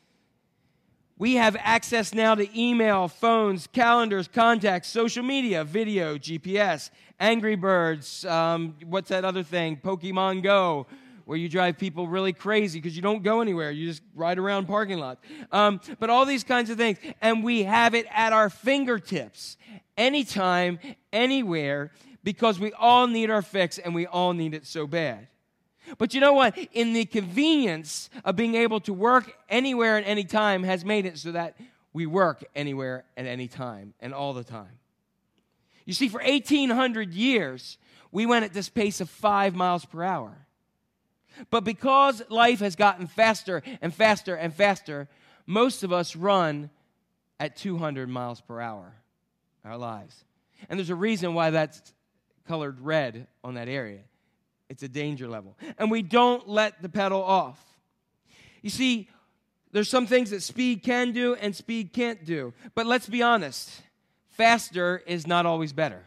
We have access now to email, phones, calendars, contacts, social media, video, GPS, Angry Birds, what's that other thing? Pokemon Go, where you drive people really crazy because you don't go anywhere. You just ride around parking lots. But all these kinds of things. And we have it at our fingertips, anytime, anywhere, because we all need our fix and we all need it so bad. But you know what? In the convenience of being able to work anywhere at any time has made it so that we work anywhere at any time and all the time. You see, for 1,800 years, we went at this pace of 5 miles per hour. But because life has gotten faster and faster and faster, most of us run at 200 miles per hour, our lives. And there's a reason why that's colored red on that area. It's a danger level. And we don't let the pedal off. You see, there's some things that speed can do and speed can't do. But let's be honest, faster is not always better.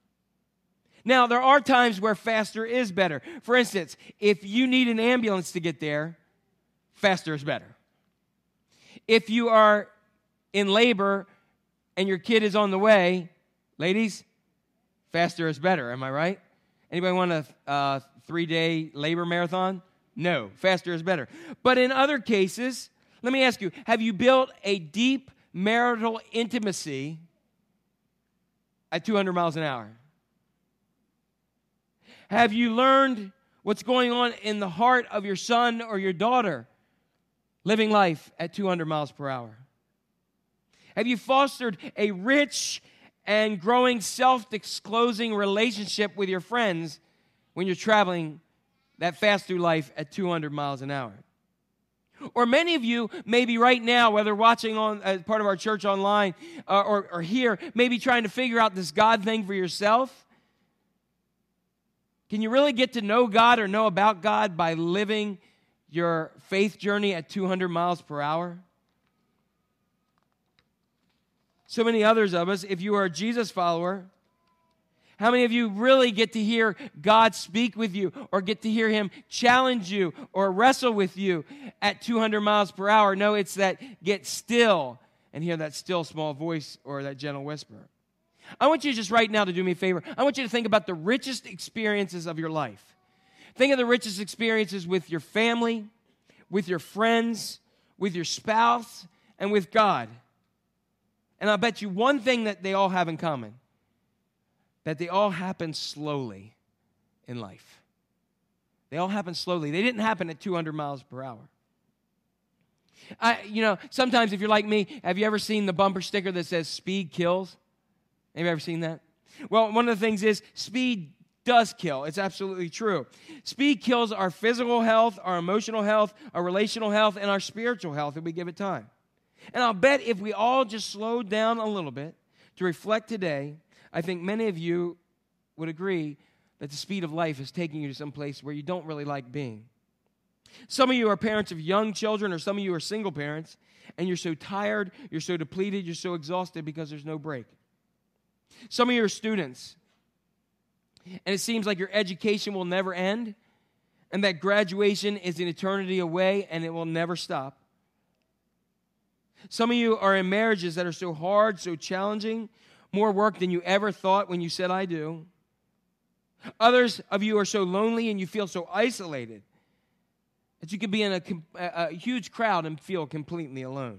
Now, there are times where faster is better. For instance, if you need an ambulance to get there, faster is better. If you are in labor and your kid is on the way, ladies, faster is better. Am I right? Anybody want a 3-day labor marathon? No, faster is better. But in other cases, let me ask you, have you built a deep marital intimacy at 200 miles an hour? Have you learned what's going on in the heart of your son or your daughter living life at 200 miles per hour? Have you fostered a rich and growing self-disclosing relationship with your friends when you're traveling that fast through life at 200 miles an hour? Or many of you, maybe right now, whether watching on as part of our church online or here, maybe trying to figure out this God thing for yourself. Can you really get to know God or know about God by living your faith journey at 200 miles per hour? So many others of us, if you are a Jesus follower, how many of you really get to hear God speak with you or get to hear Him challenge you or wrestle with you at 200 miles per hour? No, it's that get still and hear that still small voice or that gentle whisper. I want you just right now to do me a favor. I want you to think about the richest experiences of your life. Think of the richest experiences with your family, with your friends, with your spouse, and with God. And I'll bet you one thing that they all have in common, that they all happen slowly in life. They all happen slowly. They didn't happen at 200 miles per hour. Sometimes if you're like me, have you ever seen the bumper sticker that says speed kills? Have you ever seen that? Well, one of the things is speed does kill. It's absolutely true. Speed kills our physical health, our emotional health, our relational health, and our spiritual health if we give it time. And I'll bet if we all just slowed down a little bit to reflect today, I think many of you would agree that the speed of life is taking you to some place where you don't really like being. Some of you are parents of young children, or some of you are single parents, and you're so tired, you're so depleted, you're so exhausted because there's no break. Some of you are students, and it seems like your education will never end, and that graduation is an eternity away, and it will never stop. Some of you are in marriages that are so hard, so challenging, more work than you ever thought when you said, I do. Others of you are so lonely and you feel so isolated that you could be in a huge crowd and feel completely alone.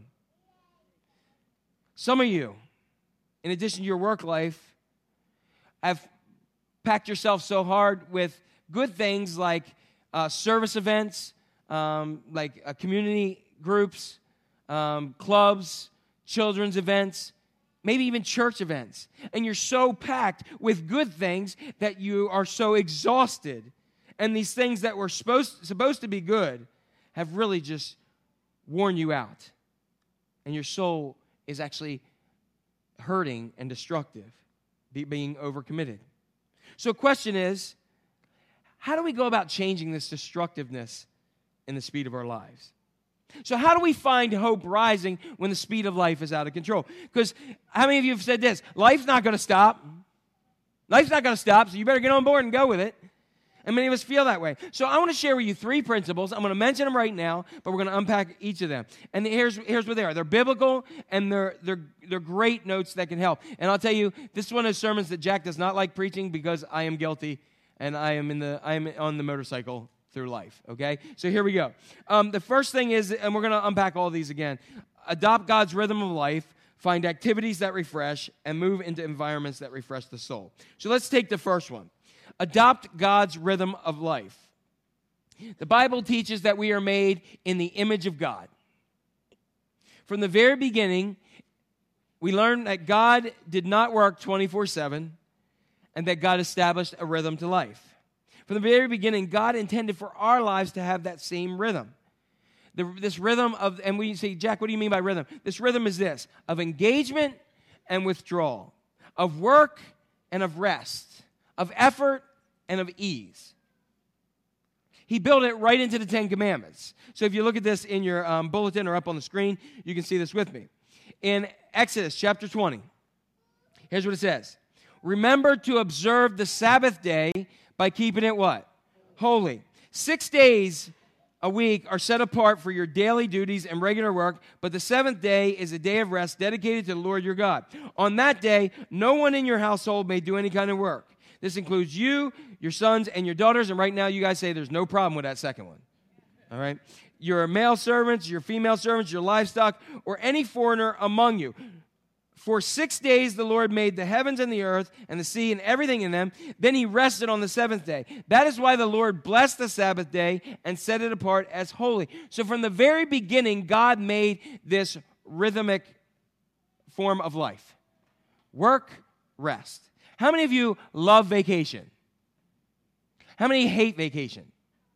Some of you, in addition to your work life, have packed yourself so hard with good things like service events, like community groups, clubs, children's events, maybe even church events. And you're so packed with good things that you are so exhausted And these things that were supposed to be good have really just worn you out. And your soul is actually hurting and destructive, being overcommitted. So the question is, how do we go about changing this destructiveness in the speed of our lives? So how do we find hope rising when the speed of life is out of control? Because how many of you have said this? Life's not going to stop. Life's not going to stop, so you better get on board and go with it. And many of us feel that way. So I want to share with you 3 principles. I'm going to mention them right now, but we're going to unpack each of them. And here's what they are. They're biblical, and they're great notes that can help. And I'll tell you, this is one of those sermons that Jack does not like preaching because I am guilty, and I am on the motorcycle through life, okay? So here we go. The first thing is, and we're going to unpack all these again, adopt God's rhythm of life, find activities that refresh, and move into environments that refresh the soul. So let's take the first one. Adopt God's rhythm of life. The Bible teaches that we are made in the image of God. From the very beginning, we learned that God did not work 24/7 and that God established a rhythm to life. From the very beginning, God intended for our lives to have that same rhythm. This rhythm of, and we say, Jack, what do you mean by rhythm? This rhythm is this, of engagement and withdrawal, of work and of rest, of effort and of ease. He built it right into the 10 Commandments. So if you look at this in your bulletin or up on the screen, you can see this with me. In Exodus chapter 20, here's what it says. Remember to observe the Sabbath day by keeping it what? Holy. 6 days a week are set apart for your daily duties and regular work, but the 7th day is a day of rest dedicated to the Lord your God. On that day, no one in your household may do any kind of work. This includes you, your sons, and your daughters, and right now you guys say there's no problem with that second one. All right? Your male servants, your female servants, your livestock, or any foreigner among you. For 6 days the Lord made the heavens and the earth and the sea and everything in them. Then he rested on the 7th day. That is why the Lord blessed the Sabbath day and set it apart as holy. So from the very beginning, God made this rhythmic form of life. Work, rest. How many of you love vacation? How many hate vacation?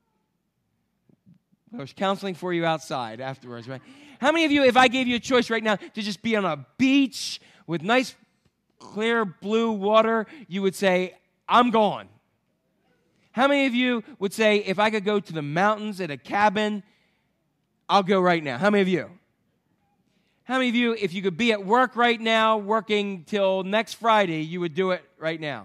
There's counseling for you outside afterwards, right? How many of you, if I gave you a choice right now to just be on a beach with nice, clear blue water, you would say, I'm gone? How many of you would say, if I could go to the mountains at a cabin, I'll go right now? How many of you? How many of you, if you could be at work right now, working till next Friday, you would do it right now?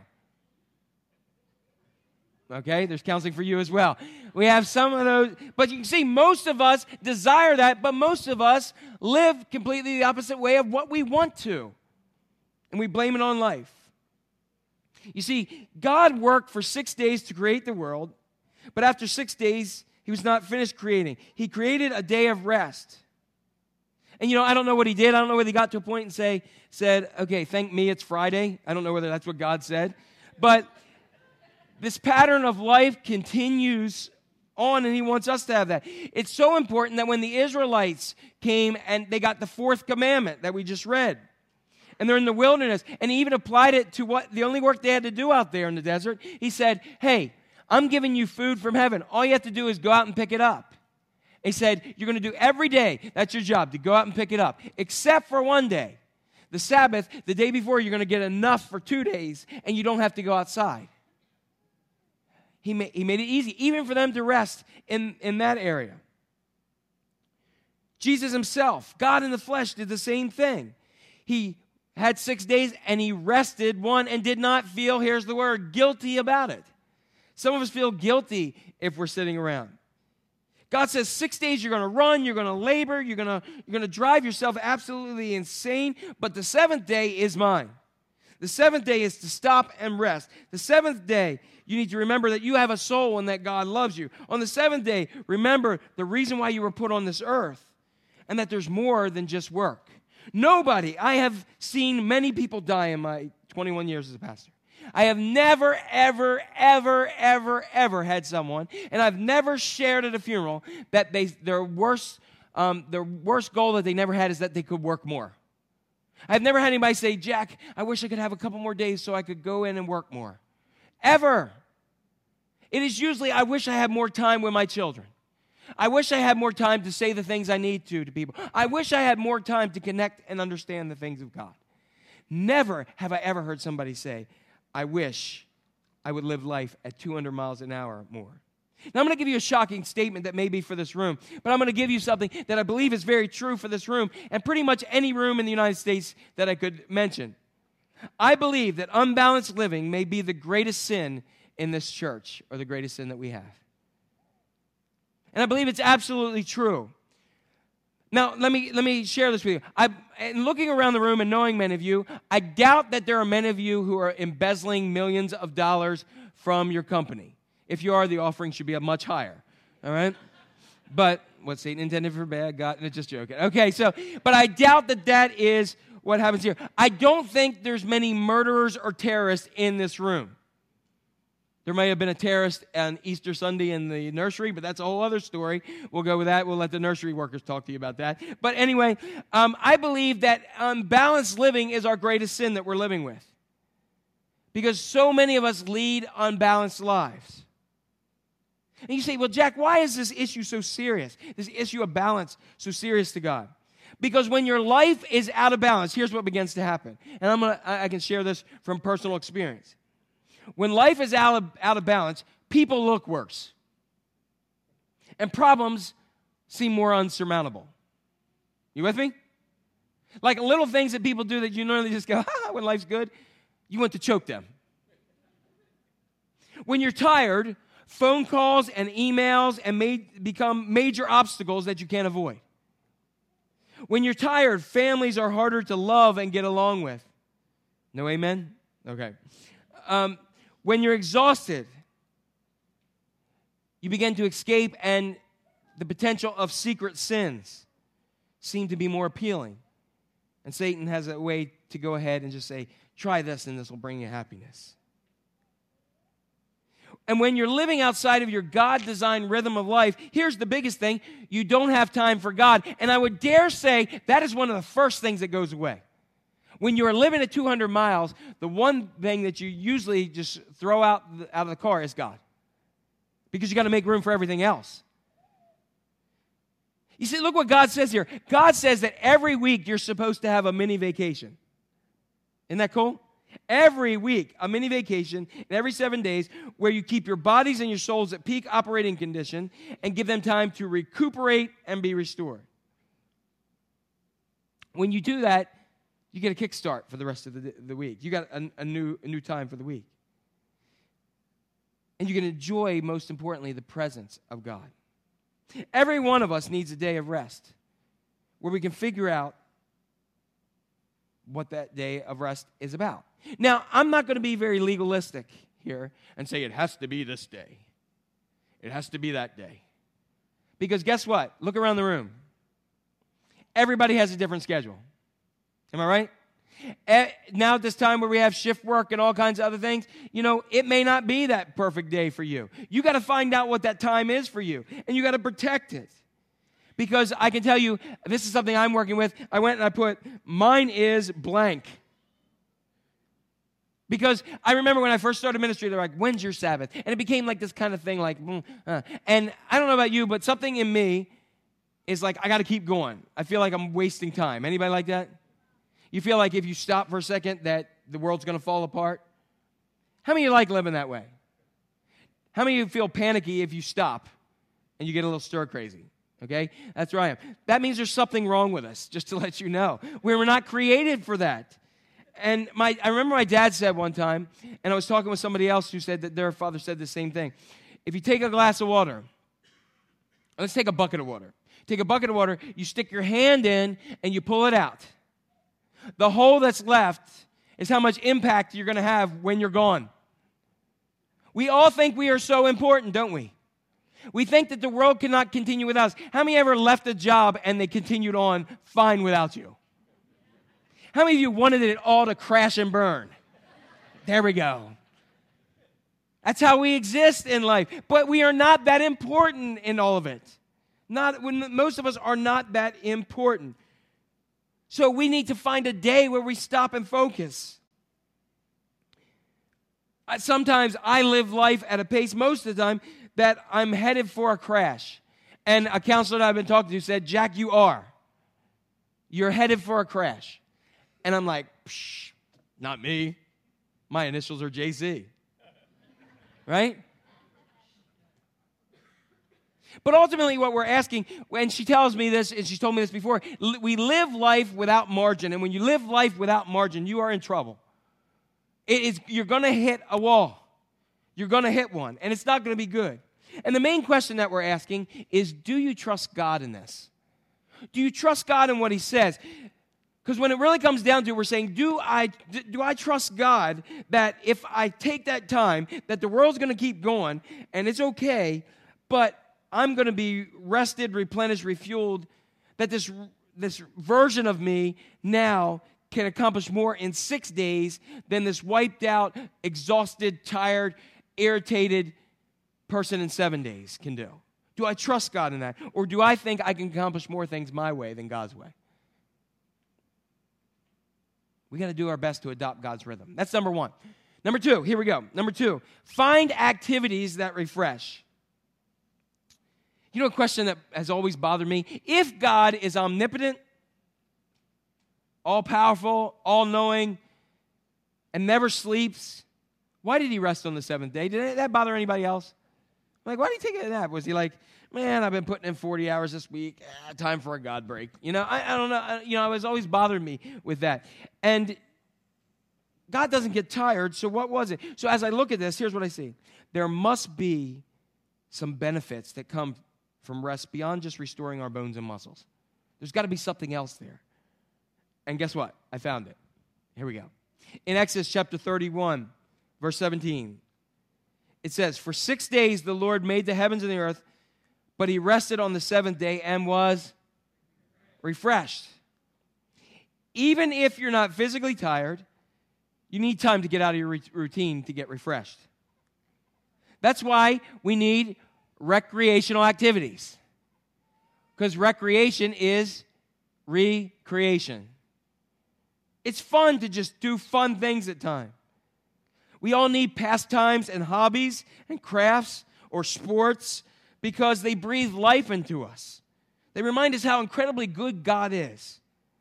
Okay, there's counseling for you as well. We have some of those, but you can see most of us desire that, but most of us live completely the opposite way of what we want to. And we blame it on life. You see, God worked for 6 days to create the world, but after 6 days, he was not finished creating. He created a day of rest. And I don't know what he did. I don't know whether he got to a point and said, okay, thank me, it's Friday. I don't know whether that's what God said. But this pattern of life continues on, and he wants us to have that. It's so important that when the Israelites came and they got the 4th commandment that we just read, and they're in the wilderness, and he even applied it to what the only work they had to do out there in the desert. He said, hey, I'm giving you food from heaven. All you have to do is go out and pick it up. He said, you're going to do every day. That's your job, to go out and pick it up, except for one day. The Sabbath, the day before, you're going to get enough for 2 days, and you don't have to go outside. He made it easy, even for them to rest in that area. Jesus himself, God in the flesh, did the same thing. He had 6 days, and he rested one and did not feel, here's the word, guilty about it. Some of us feel guilty if we're sitting around. God says 6 days you're going to run, you're going to labor, you're going to drive yourself absolutely insane, but the 7th day is mine. The 7th day is to stop and rest. The 7th day, you need to remember that you have a soul and that God loves you. On the 7th day, remember the reason why you were put on this earth and that there's more than just work. I have seen many people die in my 21 years as a pastor. I have never, ever, ever, ever, ever had someone, and I've never shared at a funeral that their worst goal that they never had is that they could work more. I've never had anybody say, Jack, I wish I could have a couple more days so I could go in and work more. Ever. It is usually, I wish I had more time with my children. I wish I had more time to say the things I need to people. I wish I had more time to connect and understand the things of God. Never have I ever heard somebody say, I wish I would live life at 200 miles an hour more. Now, I'm going to give you a shocking statement that may be for this room, but I'm going to give you something that I believe is very true for this room and pretty much any room in the United States that I could mention. I believe that unbalanced living may be the greatest sin in this church, or the greatest sin that we have. And I believe it's absolutely true. Now, let me share this with you. In looking around the room and knowing many of you, I doubt that there are many of you who are embezzling millions of dollars from your company. If you are, the offering should be much higher, all right? But what Satan intended for bad, God, and it's just joking. Okay, but I doubt that is what happens here. I don't think there's many murderers or terrorists in this room. There may have been a terrorist on Easter Sunday in the nursery, but that's a whole other story. We'll go with that. We'll let the nursery workers talk to you about that. But anyway, I believe that unbalanced living is our greatest sin that we're living with. Because so many of us lead unbalanced lives. And you say, well, Jack, why is this issue so serious? This issue of balance so serious to God? Because when your life is out of balance, here's what begins to happen. And I can share this from personal experience. When life is out of balance, people look worse. And problems seem more unsurmountable. You with me? Like little things that people do that you normally just go, when life's good, you want to choke them. When you're tired, phone calls and emails become major obstacles that you can't avoid. When you're tired, families are harder to love and get along with. No amen? Okay. When you're exhausted, you begin to escape, and the potential of secret sins seem to be more appealing. And Satan has a way to go ahead and just say, try this and this will bring you happiness. And when you're living outside of your God-designed rhythm of life, here's the biggest thing, you don't have time for God. And I would dare say that is one of the first things that goes away. When you're living at 200 miles, the one thing that you usually just throw out of the car is God. Because you got to make room for everything else. You see, look what God says here. God says that every week you're supposed to have a mini vacation. Isn't that cool? Every week, a mini vacation, and every 7 days, where you keep your bodies and your souls at peak operating condition and give them time to recuperate and be restored. When you do that, you get a kickstart for the rest of the week. You got a new time for the week. And you can enjoy, most importantly, the presence of God. Every one of us needs a day of rest where we can figure out what that day of rest is about. Now, I'm not going to be very legalistic here and say it has to be this day. It has to be that day. Because guess what? Look around the room. Everybody has a different schedule. Am I right? Now at this time where we have shift work and all kinds of other things, it may not be that perfect day for you. You got to find out what that time is for you, and you got to protect it. Because I can tell you, this is something I'm working with. I went and I put, mine is blank. Because I remember when I first started ministry, they're like, when's your Sabbath? And it became like this kind of thing, like, and I don't know about you, but something in me is like, I got to keep going. I feel like I'm wasting time. Anybody like that? You feel like if you stop for a second that the world's going to fall apart? How many of you like living that way? How many of you feel panicky if you stop and you get a little stir crazy? Okay? That's where I am. That means there's something wrong with us, just to let you know. We were not created for that. And I remember my dad said one time, and I was talking with somebody else who said that their father said the same thing. If you take a glass of water, let's take a bucket of water. Take a bucket of water, you stick your hand in, and you pull it out. The hole that's left is how much impact you're going to have when you're gone. We all think we are so important, don't we? We think that the world cannot continue without us. How many ever left a job and they continued on fine without you? How many of you wanted it all to crash and burn? There we go. That's how we exist in life. But we are not that important in all of it. Most of us are not that important. So we need to find a day where we stop and focus. Sometimes I live life at a pace most of the time that I'm headed for a crash. And a counselor that I've been talking to said, Jack, you are. You're headed for a crash. And I'm like, psh, not me. My initials are JC. Right? But ultimately what we're asking, when she tells me this, and she's told me this before, we live life without margin. And when you live life without margin, you are in trouble. You're going to hit a wall. You're going to hit one, and it's not going to be good. And the main question that we're asking is, do you trust God in this? Do you trust God in what he says? Because when it really comes down to it, we're saying, do I trust God that if I take that time, that the world's going to keep going, and it's okay, but I'm going to be rested, replenished, refueled, that this version of me now can accomplish more in 6 days than this wiped out, exhausted, tired, irritated person in 7 days can do? Do I trust God in that? Or do I think I can accomplish more things my way than God's way? We got to do our best to adopt God's rhythm. That's number one. Number two, here we go. Number two, find activities that refresh. You know a question that has always bothered me? If God is omnipotent, all-powerful, all-knowing, and never sleeps, why did he rest on the seventh day? Did that bother anybody else? Like, why did he take a nap? Was he like, man, I've been putting in 40 hours this week. Time for a God break. You know, I don't know. It was always bothering me with that. And God doesn't get tired, so what was it? So as I look at this, here's what I see. There must be some benefits that come from rest beyond just restoring our bones and muscles. There's got to be something else there. And guess what? I found it. Here we go. In Exodus chapter 31, verse 17, it says, "For 6 days the Lord made the heavens and the earth, but he rested on the seventh day and was refreshed." Even if you're not physically tired, you need time to get out of your routine to get refreshed. That's why we need recreational activities. Because recreation is recreation. It's fun to just do fun things at times. We all need pastimes and hobbies and crafts or sports because they breathe life into us. They remind us how incredibly good God is.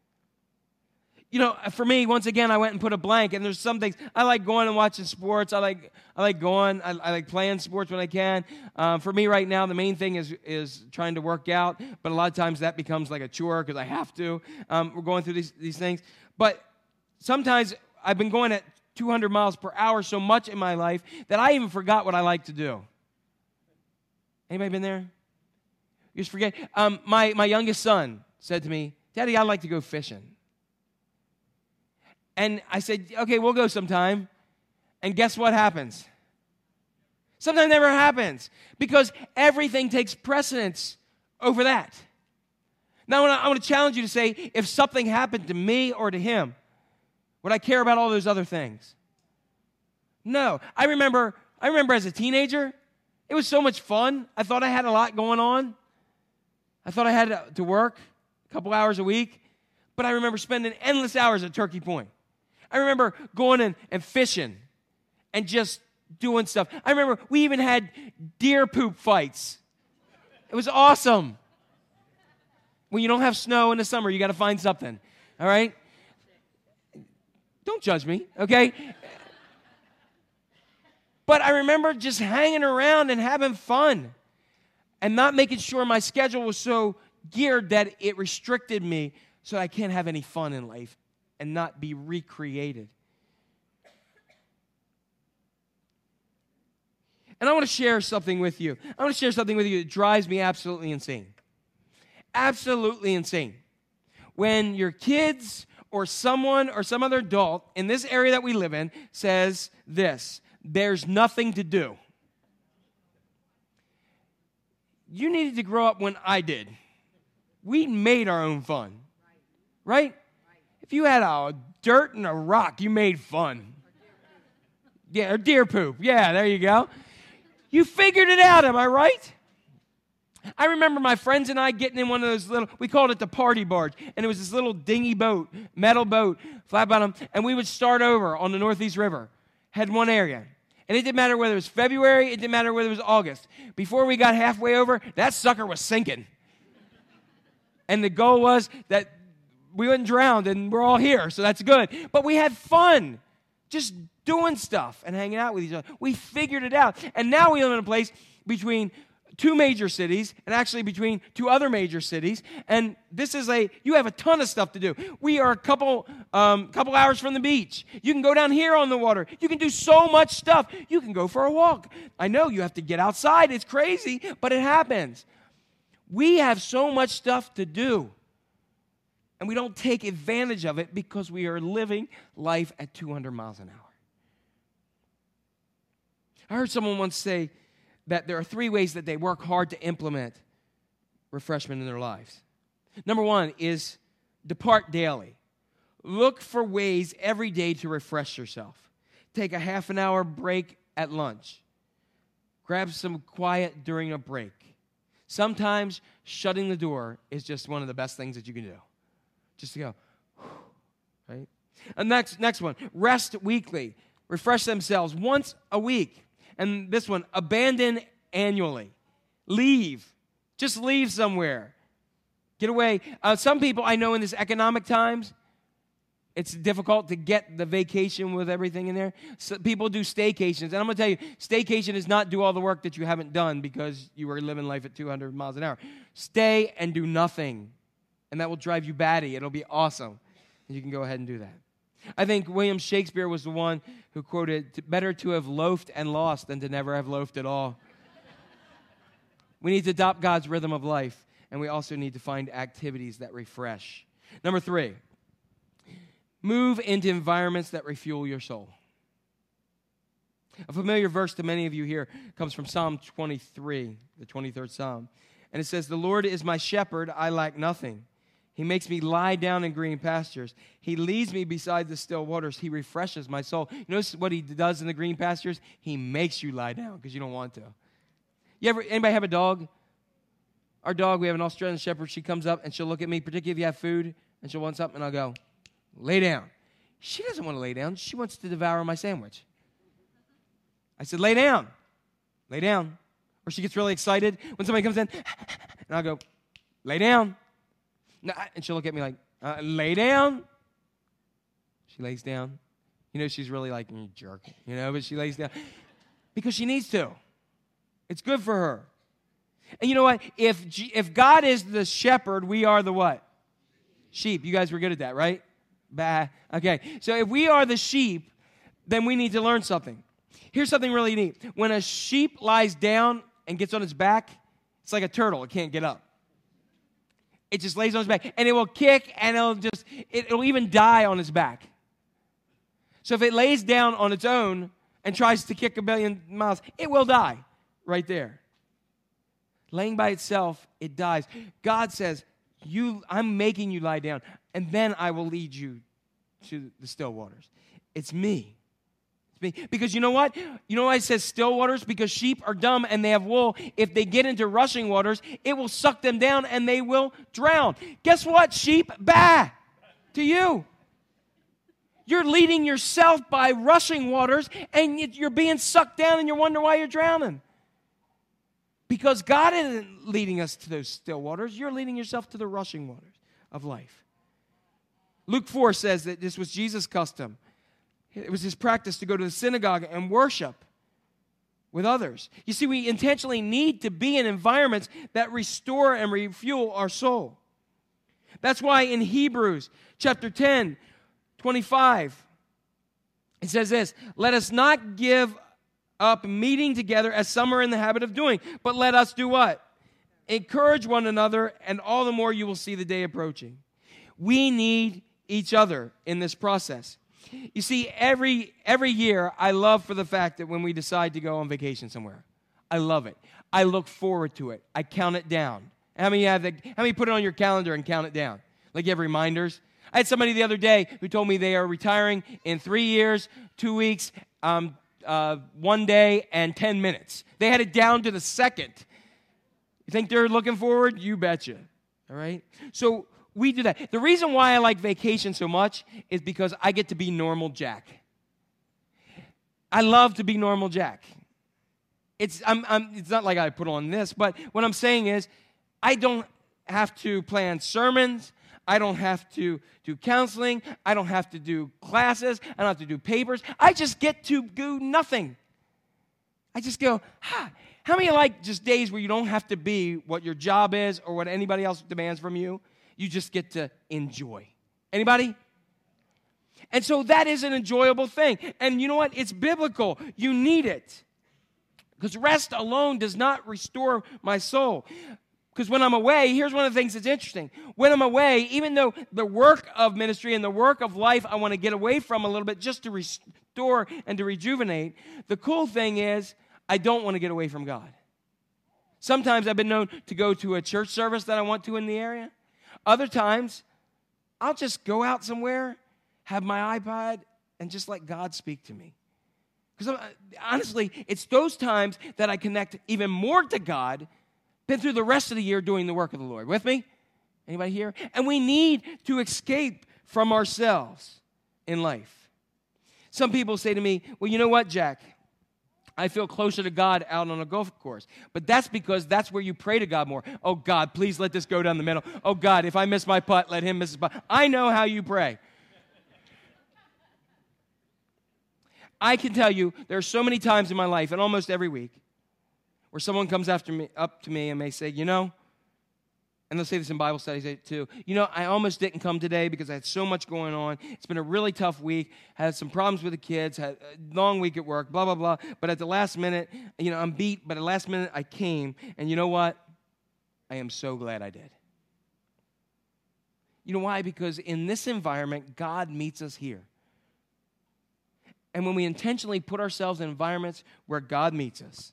You know, for me, once again, I went and put a blank, and there's some things. I like going and watching sports. I like playing sports when I can. For me right now, the main thing is trying to work out, but a lot of times that becomes like a chore because I have to. We're going through these things. But sometimes I've been going at 200 miles per hour so much in my life that I even forgot what I like to do. Anybody been there? You just forget. My youngest son said to me, "Daddy, I like to go fishing." And I said, "Okay, we'll go sometime." And guess what happens? Sometimes never happens because everything takes precedence over that. Now, I want to challenge you to say, if something happened to me or to him, would I care about all those other things? No. I remember as a teenager, it was so much fun. I thought I had a lot going on. I thought I had to work a couple hours a week. But I remember spending endless hours at Turkey Point. I remember going and fishing and just doing stuff. I remember we even had deer poop fights. It was awesome. When you don't have snow in the summer, you got to find something. All right? Don't judge me, okay? But I remember just hanging around and having fun and not making sure my schedule was so geared that it restricted me so I can't have any fun in life and not be recreated. And I want to share something with you. I want to share something with you that drives me absolutely insane. Absolutely insane. When your kids or someone or some other adult in this area that we live in says this: there's nothing to do. You needed to grow up when I did. We made our own fun. Right? If you had a dirt and a rock, you made fun. Yeah, or deer poop. Yeah, there you go. You figured it out, am I right? I remember my friends and I getting in one of those little, we called it the party barge, and it was this little dingy boat, metal boat, flat bottom, and we would start over on the Northeast River, head one area. And it didn't matter whether it was February, it didn't matter whether it was August. Before we got halfway over, that sucker was sinking. And the goal was that we wouldn't drown, and we're all here, so that's good. But we had fun just doing stuff and hanging out with each other. We figured it out. And now we live in a place between two major cities, and actually between two other major cities. And this is you have a ton of stuff to do. We are a couple hours from the beach. You can go down here on the water. You can do so much stuff. You can go for a walk. I know you have to get outside. It's crazy, but it happens. We have so much stuff to do. And we don't take advantage of it because we are living life at 200 miles an hour. I heard someone once say that there are 3 ways that they work hard to implement refreshment in their lives. Number 1 is depart daily. Look for ways every day to refresh yourself. Take a half an hour break at lunch. Grab some quiet during a break. Sometimes shutting the door is just one of the best things that you can do. Just to go, right? And next one, rest weekly. Refresh themselves once a week. And this one, abandon annually. Leave. Just leave somewhere. Get away. Some people I know in this economic times, it's difficult to get the vacation with everything in there. So people do staycations. And I'm going to tell you, staycation is not do all the work that you haven't done because you were living life at 200 miles an hour. Stay and do nothing. And that will drive you batty. It'll be awesome. And you can go ahead and do that. I think William Shakespeare was the one who quoted, better to have loafed and lost than to never have loafed at all. We need to adopt God's rhythm of life, and we also need to find activities that refresh. Number 3, move into environments that refuel your soul. A familiar verse to many of you here comes from Psalm 23, the 23rd Psalm. And it says, the Lord is my shepherd, I lack nothing. He makes me lie down in green pastures. He leads me beside the still waters. He refreshes my soul. You notice what he does in the green pastures? He makes you lie down because you don't want to. Anybody have a dog? Our dog, we have an Australian Shepherd. She comes up and she'll look at me, particularly if you have food, and she'll want something, and I'll go, lay down. She doesn't want to lay down. She wants to devour my sandwich. I said, lay down. Lay down. Or she gets really excited when somebody comes in, and I'll go, lay down. And she'll look at me like, lay down. She lays down. You know, she's really like, jerk. You know, but she lays down. Because she needs to. It's good for her. And you know what? If God is the shepherd, we are the what? Sheep. You guys were good at that, right? Bah. Okay. So if we are the sheep, then we need to learn something. Here's something really neat. When a sheep lies down and gets on its back, it's like a turtle. It can't get up. It just lays on its back. And it will kick, and it'll even die on its back. So if it lays down on its own and tries to kick 1,000,000,000 miles, it will die right there. Laying by itself, it dies. God says, I'm making you lie down, and then I will lead you to the still waters. It's me. Because you know what? You know why it says still waters? Because sheep are dumb and they have wool. If they get into rushing waters, it will suck them down and they will drown. Guess what, sheep? Bah! To you. You're leading yourself by rushing waters, and you're being sucked down, and you're wondering why you're drowning. Because God isn't leading us to those still waters. You're leading yourself to the rushing waters of life. Luke 4 says that this was Jesus' custom. It was his practice to go to the synagogue and worship with others. You see, we intentionally need to be in environments that restore and refuel our soul. That's why in Hebrews chapter 10, 25, it says this, let us not give up meeting together as some are in the habit of doing, but let us do what? Encourage one another, and all the more you will see the day approaching. We need each other in this process. You see, every year, I love for the fact that when we decide to go on vacation somewhere, I love it. I look forward to it. I count it down. How many put it on your calendar and count it down? Like you have reminders? I had somebody the other day who told me they are retiring in 3 years, 2 weeks, 1 day, and 10 minutes. They had it down to the second. You think they're looking forward? You betcha. All right? So we do that. The reason why I like vacation so much is because I get to be normal Jack. I love to be normal Jack. It's not like I put on this, but what I'm saying is I don't have to plan sermons. I don't have to do counseling. I don't have to do classes. I don't have to do papers. I just get to do nothing. I just go, How many like just days where you don't have to be what your job is or what anybody else demands from you? You just get to enjoy. Anybody? And so that is an enjoyable thing. And you know what? It's biblical. You need it. Because rest alone does not restore my soul. Because when I'm away, here's one of the things that's interesting. When I'm away, even though the work of ministry and the work of life I want to get away from a little bit just to restore and to rejuvenate, the cool thing is I don't want to get away from God. Sometimes I've been known to go to a church service that I want to in the area. Other times, I'll just go out somewhere, have my iPod, and just let God speak to me. Because honestly, it's those times that I connect even more to God than through the rest of the year doing the work of the Lord. With me? Anybody here? And we need to escape from ourselves in life. Some people say to me, well, you know what, Jack? I feel closer to God out on a golf course. But that's because that's where you pray to God more. Oh, God, please let this go down the middle. Oh, God, if I miss my putt, let him miss his putt. I know how you pray. I can tell you there are so many times in my life, and almost every week, where someone comes up to me and may say, you know, and they'll say this in Bible studies too, you know, I almost didn't come today because I had so much going on. It's been a really tough week. Had some problems with the kids, had a long week at work, blah, blah, blah. But at the last minute, you know, I'm beat, but at the last minute I came. And you know what? I am so glad I did. You know why? Because in this environment, God meets us here. And when we intentionally put ourselves in environments where God meets us,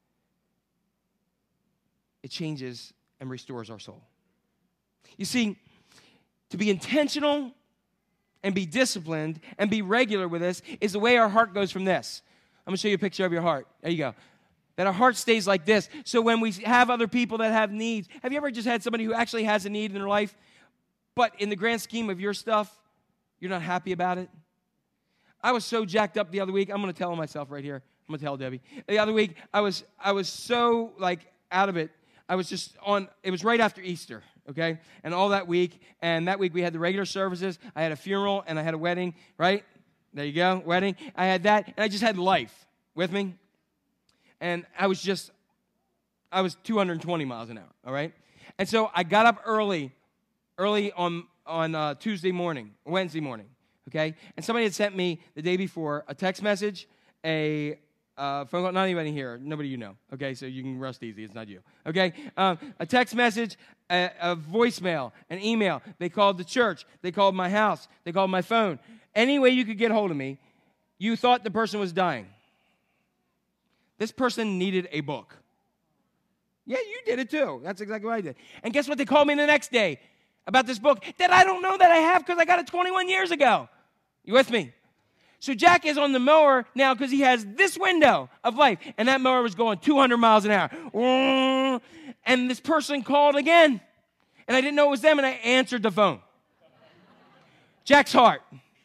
it changes and restores our soul. You see, to be intentional and be disciplined and be regular with this is the way our heart goes from this. I'm going to show you a picture of your heart. There you go. That our heart stays like this. So when we have other people that have needs, have you ever just had somebody who actually has a need in their life, but in the grand scheme of your stuff, you're not happy about it? I was so jacked up the other week. I'm going to tell myself right here. I'm going to tell Debbie. The other week, I was so out of it. I was just it was right after Easter, okay? And all that week, and that week we had the regular services. I had a funeral, and I had a wedding, right? There you go, wedding. I had that, and I just had life with me. And I was 220 miles an hour, all right? And so I got up early on Wednesday morning, okay? And somebody had sent me the day before a text message, a phone call, not anybody here, nobody you know, okay? So you can rest easy, it's not you, okay? A text message, a voicemail, an email. They called the church. They called my house. They called my phone. Any way you could get hold of me, you thought the person was dying. This person needed a book. Yeah, you did it too. That's exactly what I did. And guess what? They called me the next day about this book that I don't know that I have because I got it 21 years ago. You with me? So Jack is on the mower now because he has this window of life. And that mower was going 200 miles an hour. And this person called again. And I didn't know it was them, and I answered the phone. Jack's heart.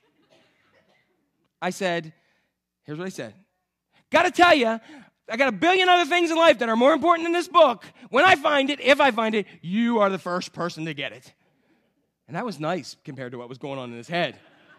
I said, here's what I said. Got to tell you, I got a billion other things in life that are more important than this book. When I find it, if I find it, you are the first person to get it. And that was nice compared to what was going on in his head.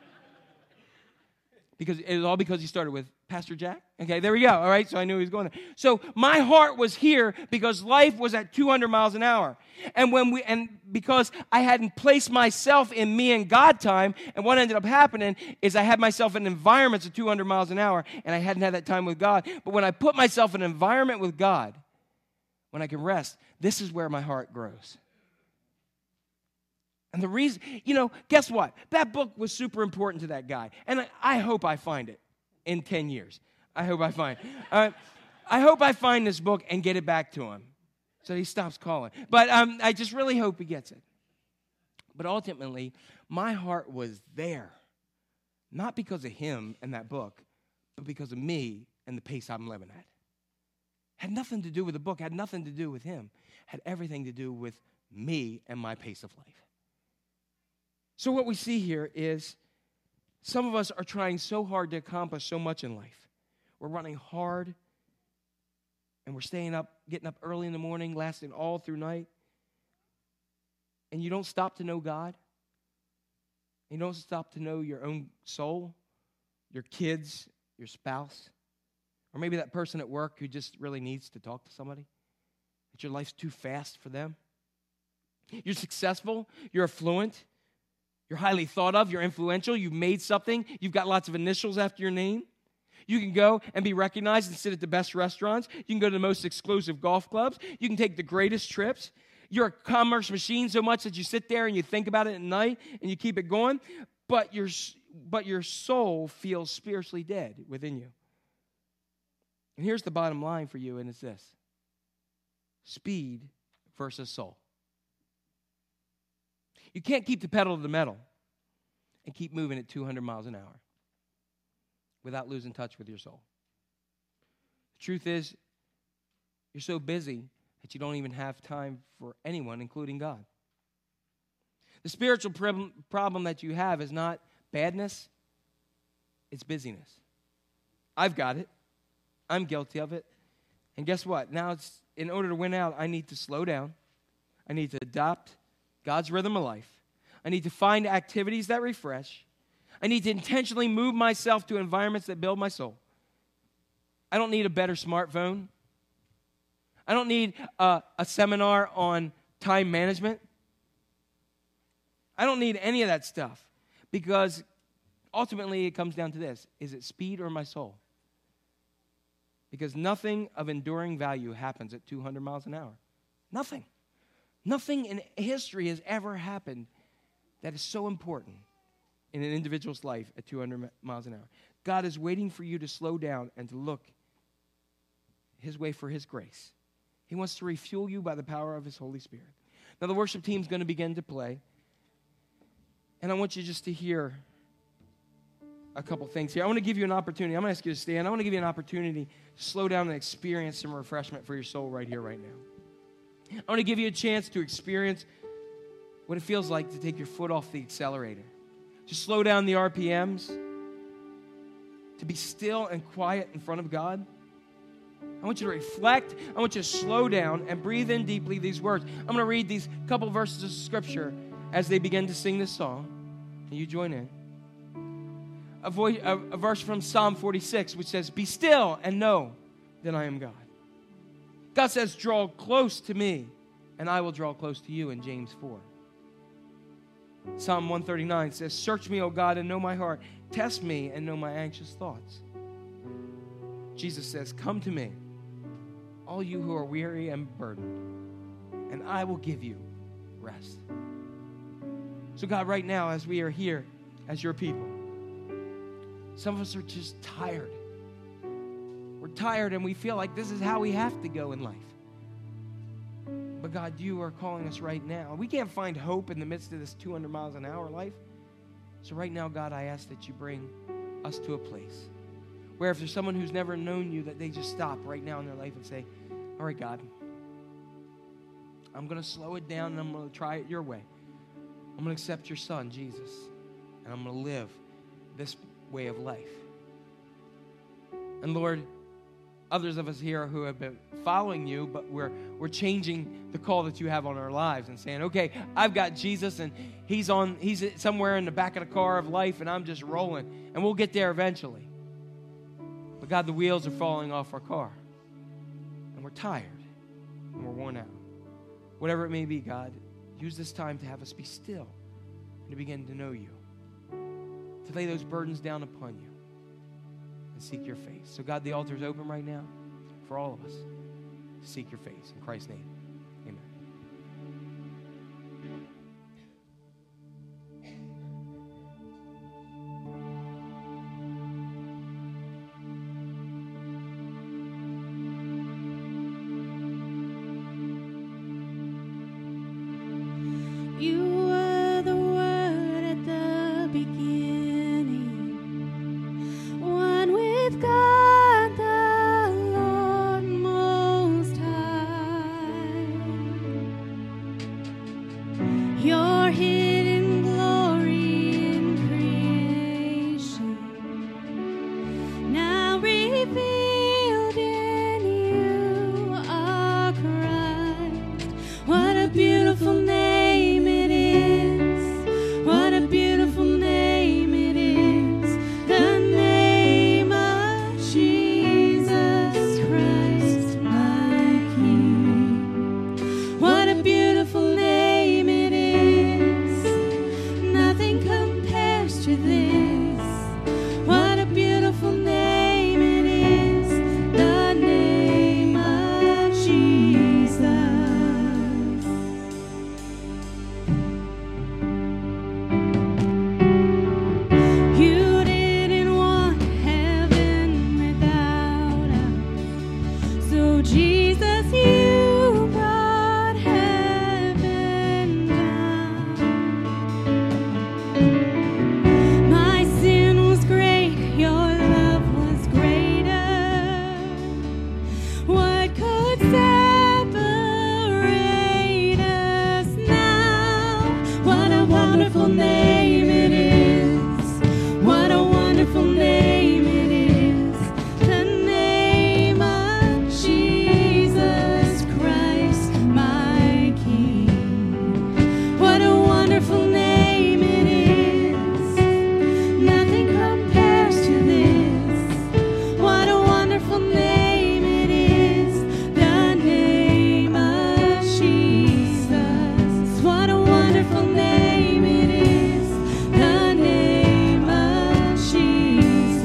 Because it was all because he started with Pastor Jack. Okay, there we go. All right, so I knew he was going there. So my heart was here because life was at 200 miles an hour. And because I hadn't placed myself in me and God time, and what ended up happening is I had myself in environments at 200 miles an hour, and I hadn't had that time with God. But when I put myself in an environment with God, when I can rest, this is where my heart grows. And the reason, guess what? That book was super important to that guy. And I hope I find it in 10 years. I hope I find it. I hope I find this book and get it back to him so he stops calling. But I just really hope he gets it. But ultimately, my heart was there. Not because of him and that book, but because of me and the pace I'm living at. Had nothing to do with the book. Had nothing to do with him. Had everything to do with me and my pace of life. So what we see here is some of us are trying so hard to accomplish so much in life. We're running hard, and we're staying up, getting up early in the morning, lasting all through night. And you don't stop to know God. You don't stop to know your own soul, your kids, your spouse, or maybe that person at work who just really needs to talk to somebody. That your life's too fast for them. You're successful, you're affluent, you're highly thought of, you're influential, you've made something, you've got lots of initials after your name. You can go and be recognized and sit at the best restaurants. You can go to the most exclusive golf clubs. You can take the greatest trips. You're a commerce machine so much that you sit there and you think about it at night and you keep it going, but your soul feels spiritually dead within you. And here's the bottom line for you, and it's this: speed versus soul. You can't keep the pedal to the metal and keep moving at 200 miles an hour without losing touch with your soul. The truth is, you're so busy that you don't even have time for anyone, including God. The spiritual problem that you have is not badness, it's busyness. I've got it. I'm guilty of it. And guess what? Now, in order to win out, I need to slow down. I need to adopt God's rhythm of life. I need to find activities that refresh. I need to intentionally move myself to environments that build my soul. I don't need a better smartphone. I don't need a seminar on time management. I don't need any of that stuff, because ultimately it comes down to this: is it speed or my soul? Because nothing of enduring value happens at 200 miles an hour. Nothing. Nothing in history has ever happened that is so important in an individual's life at 200 miles an hour. God is waiting for you to slow down and to look His way for His grace. He wants to refuel you by the power of His Holy Spirit. Now, the worship team's going to begin to play. And I want you just to hear a couple things here. I want to give you an opportunity. I'm going to ask you to stand. I want to give you an opportunity to slow down and experience some refreshment for your soul right here, right now. I want to give you a chance to experience what it feels like to take your foot off the accelerator. To slow down the RPMs. To be still and quiet in front of God. I want you to reflect. I want you to slow down and breathe in deeply these words. I'm going to read these couple verses of Scripture as they begin to sing this song. And you join in. A verse from Psalm 46, which says, "Be still and know that I am God." God says, "Draw close to me, and I will draw close to you," in James 4. Psalm 139 says, "Search me, O God, and know my heart. Test me and know my anxious thoughts." Jesus says, "Come to me, all you who are weary and burdened, and I will give you rest." So God, right now, as we are here as your people, some of us are just tired. We're tired and we feel like this is how we have to go in life. But God, you are calling us right now. We can't find hope in the midst of this 200 miles an hour life. So right now, God, I ask that you bring us to a place where if there's someone who's never known you, that they just stop right now in their life and say, "All right, God, I'm going to slow it down and I'm going to try it your way. I'm going to accept your Son, Jesus, and I'm going to live this way of life." And Lord, others of us here who have been following you, but we're changing the call that you have on our lives and saying, "Okay, I've got Jesus and he's somewhere in the back of the car of life and I'm just rolling and we'll get there eventually." But God, the wheels are falling off our car and we're tired and we're worn out. Whatever it may be, God, use this time to have us be still and to begin to know you, to lay those burdens down upon you and seek your face. So God, the altar is open right now for all of us to seek your face. In Christ's name, amen. You were the Word at the beginning, one with God the Lord Most High. this. What a beautiful name it is, the name of Jesus. You didn't want heaven without us, so Jesus, you brought heaven down. My sin was great, your love was greater. What could separate us now? What a wonderful name it is. What a wonderful name it is. The name of Jesus Christ, my King. What a wonderful name it is. Nothing compares to this. What a wonderful name it is. The name of Jesus. What a wonderful name it is. The name of Jesus.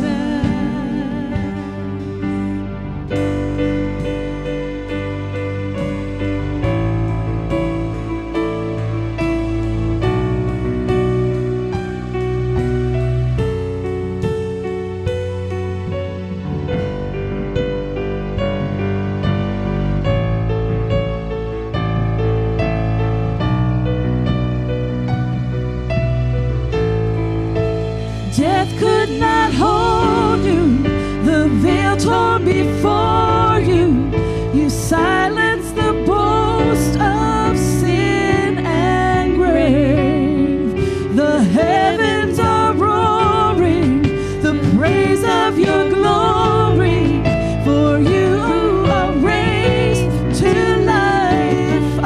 Death could not hold you, the veil torn before you. You silenced the boast of sin and grave. The heavens are roaring, the praise of your glory. For you are raised to life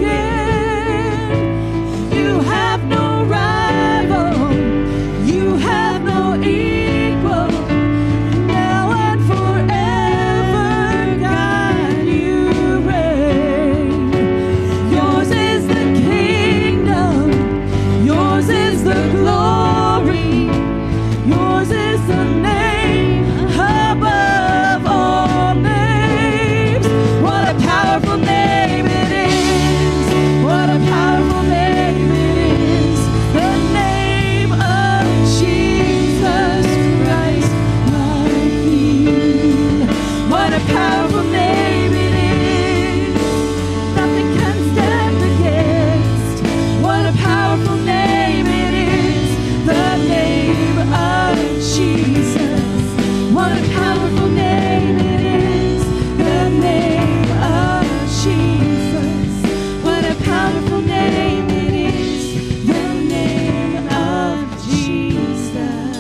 again. You have no rival. You have no equal, now and forever, God, you reign. Yours is the kingdom, yours is the glory, yours is the name above all names. What a powerful name it is, what a powerful name it is, the name of Jesus Christ, my King. What a powerful name it is, nothing can stand against. What a powerful name it is, the name of Jesus. What a powerful name it is, the name of Jesus. What a powerful name it is, the name of Jesus.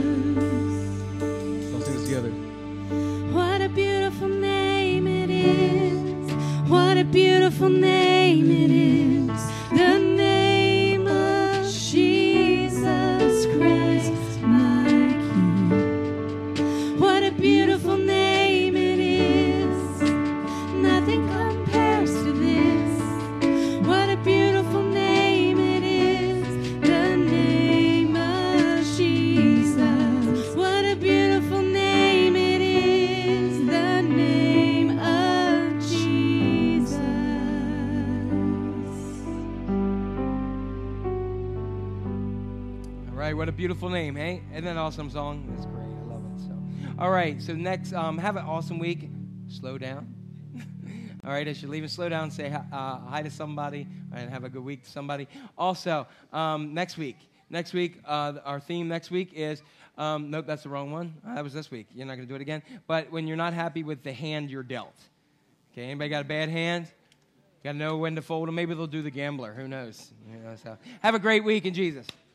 Let's sing this together. What a beautiful name it is. What a beautiful name it is. The name of Jesus Christ, my King. What a beautiful name it is. Nothing compares to this. What a beautiful name it is. The name of Jesus. What a beautiful name it is. The name of Jesus. All right, what a beautiful name, hey? Isn't that an awesome song? That's great. I love it. So, all right, so next, have an awesome week. Slow down. All right, as you're leaving, slow down, say hi to somebody, and have a good week to somebody. Also, next week, our theme next week is, nope, that's the wrong one. That was this week. You're not going to do it again. But when you're not happy with the hand you're dealt. Okay, anybody got a bad hand? Got to know when to fold them. Maybe they'll do the gambler. Who knows? You know, so have a great week in Jesus.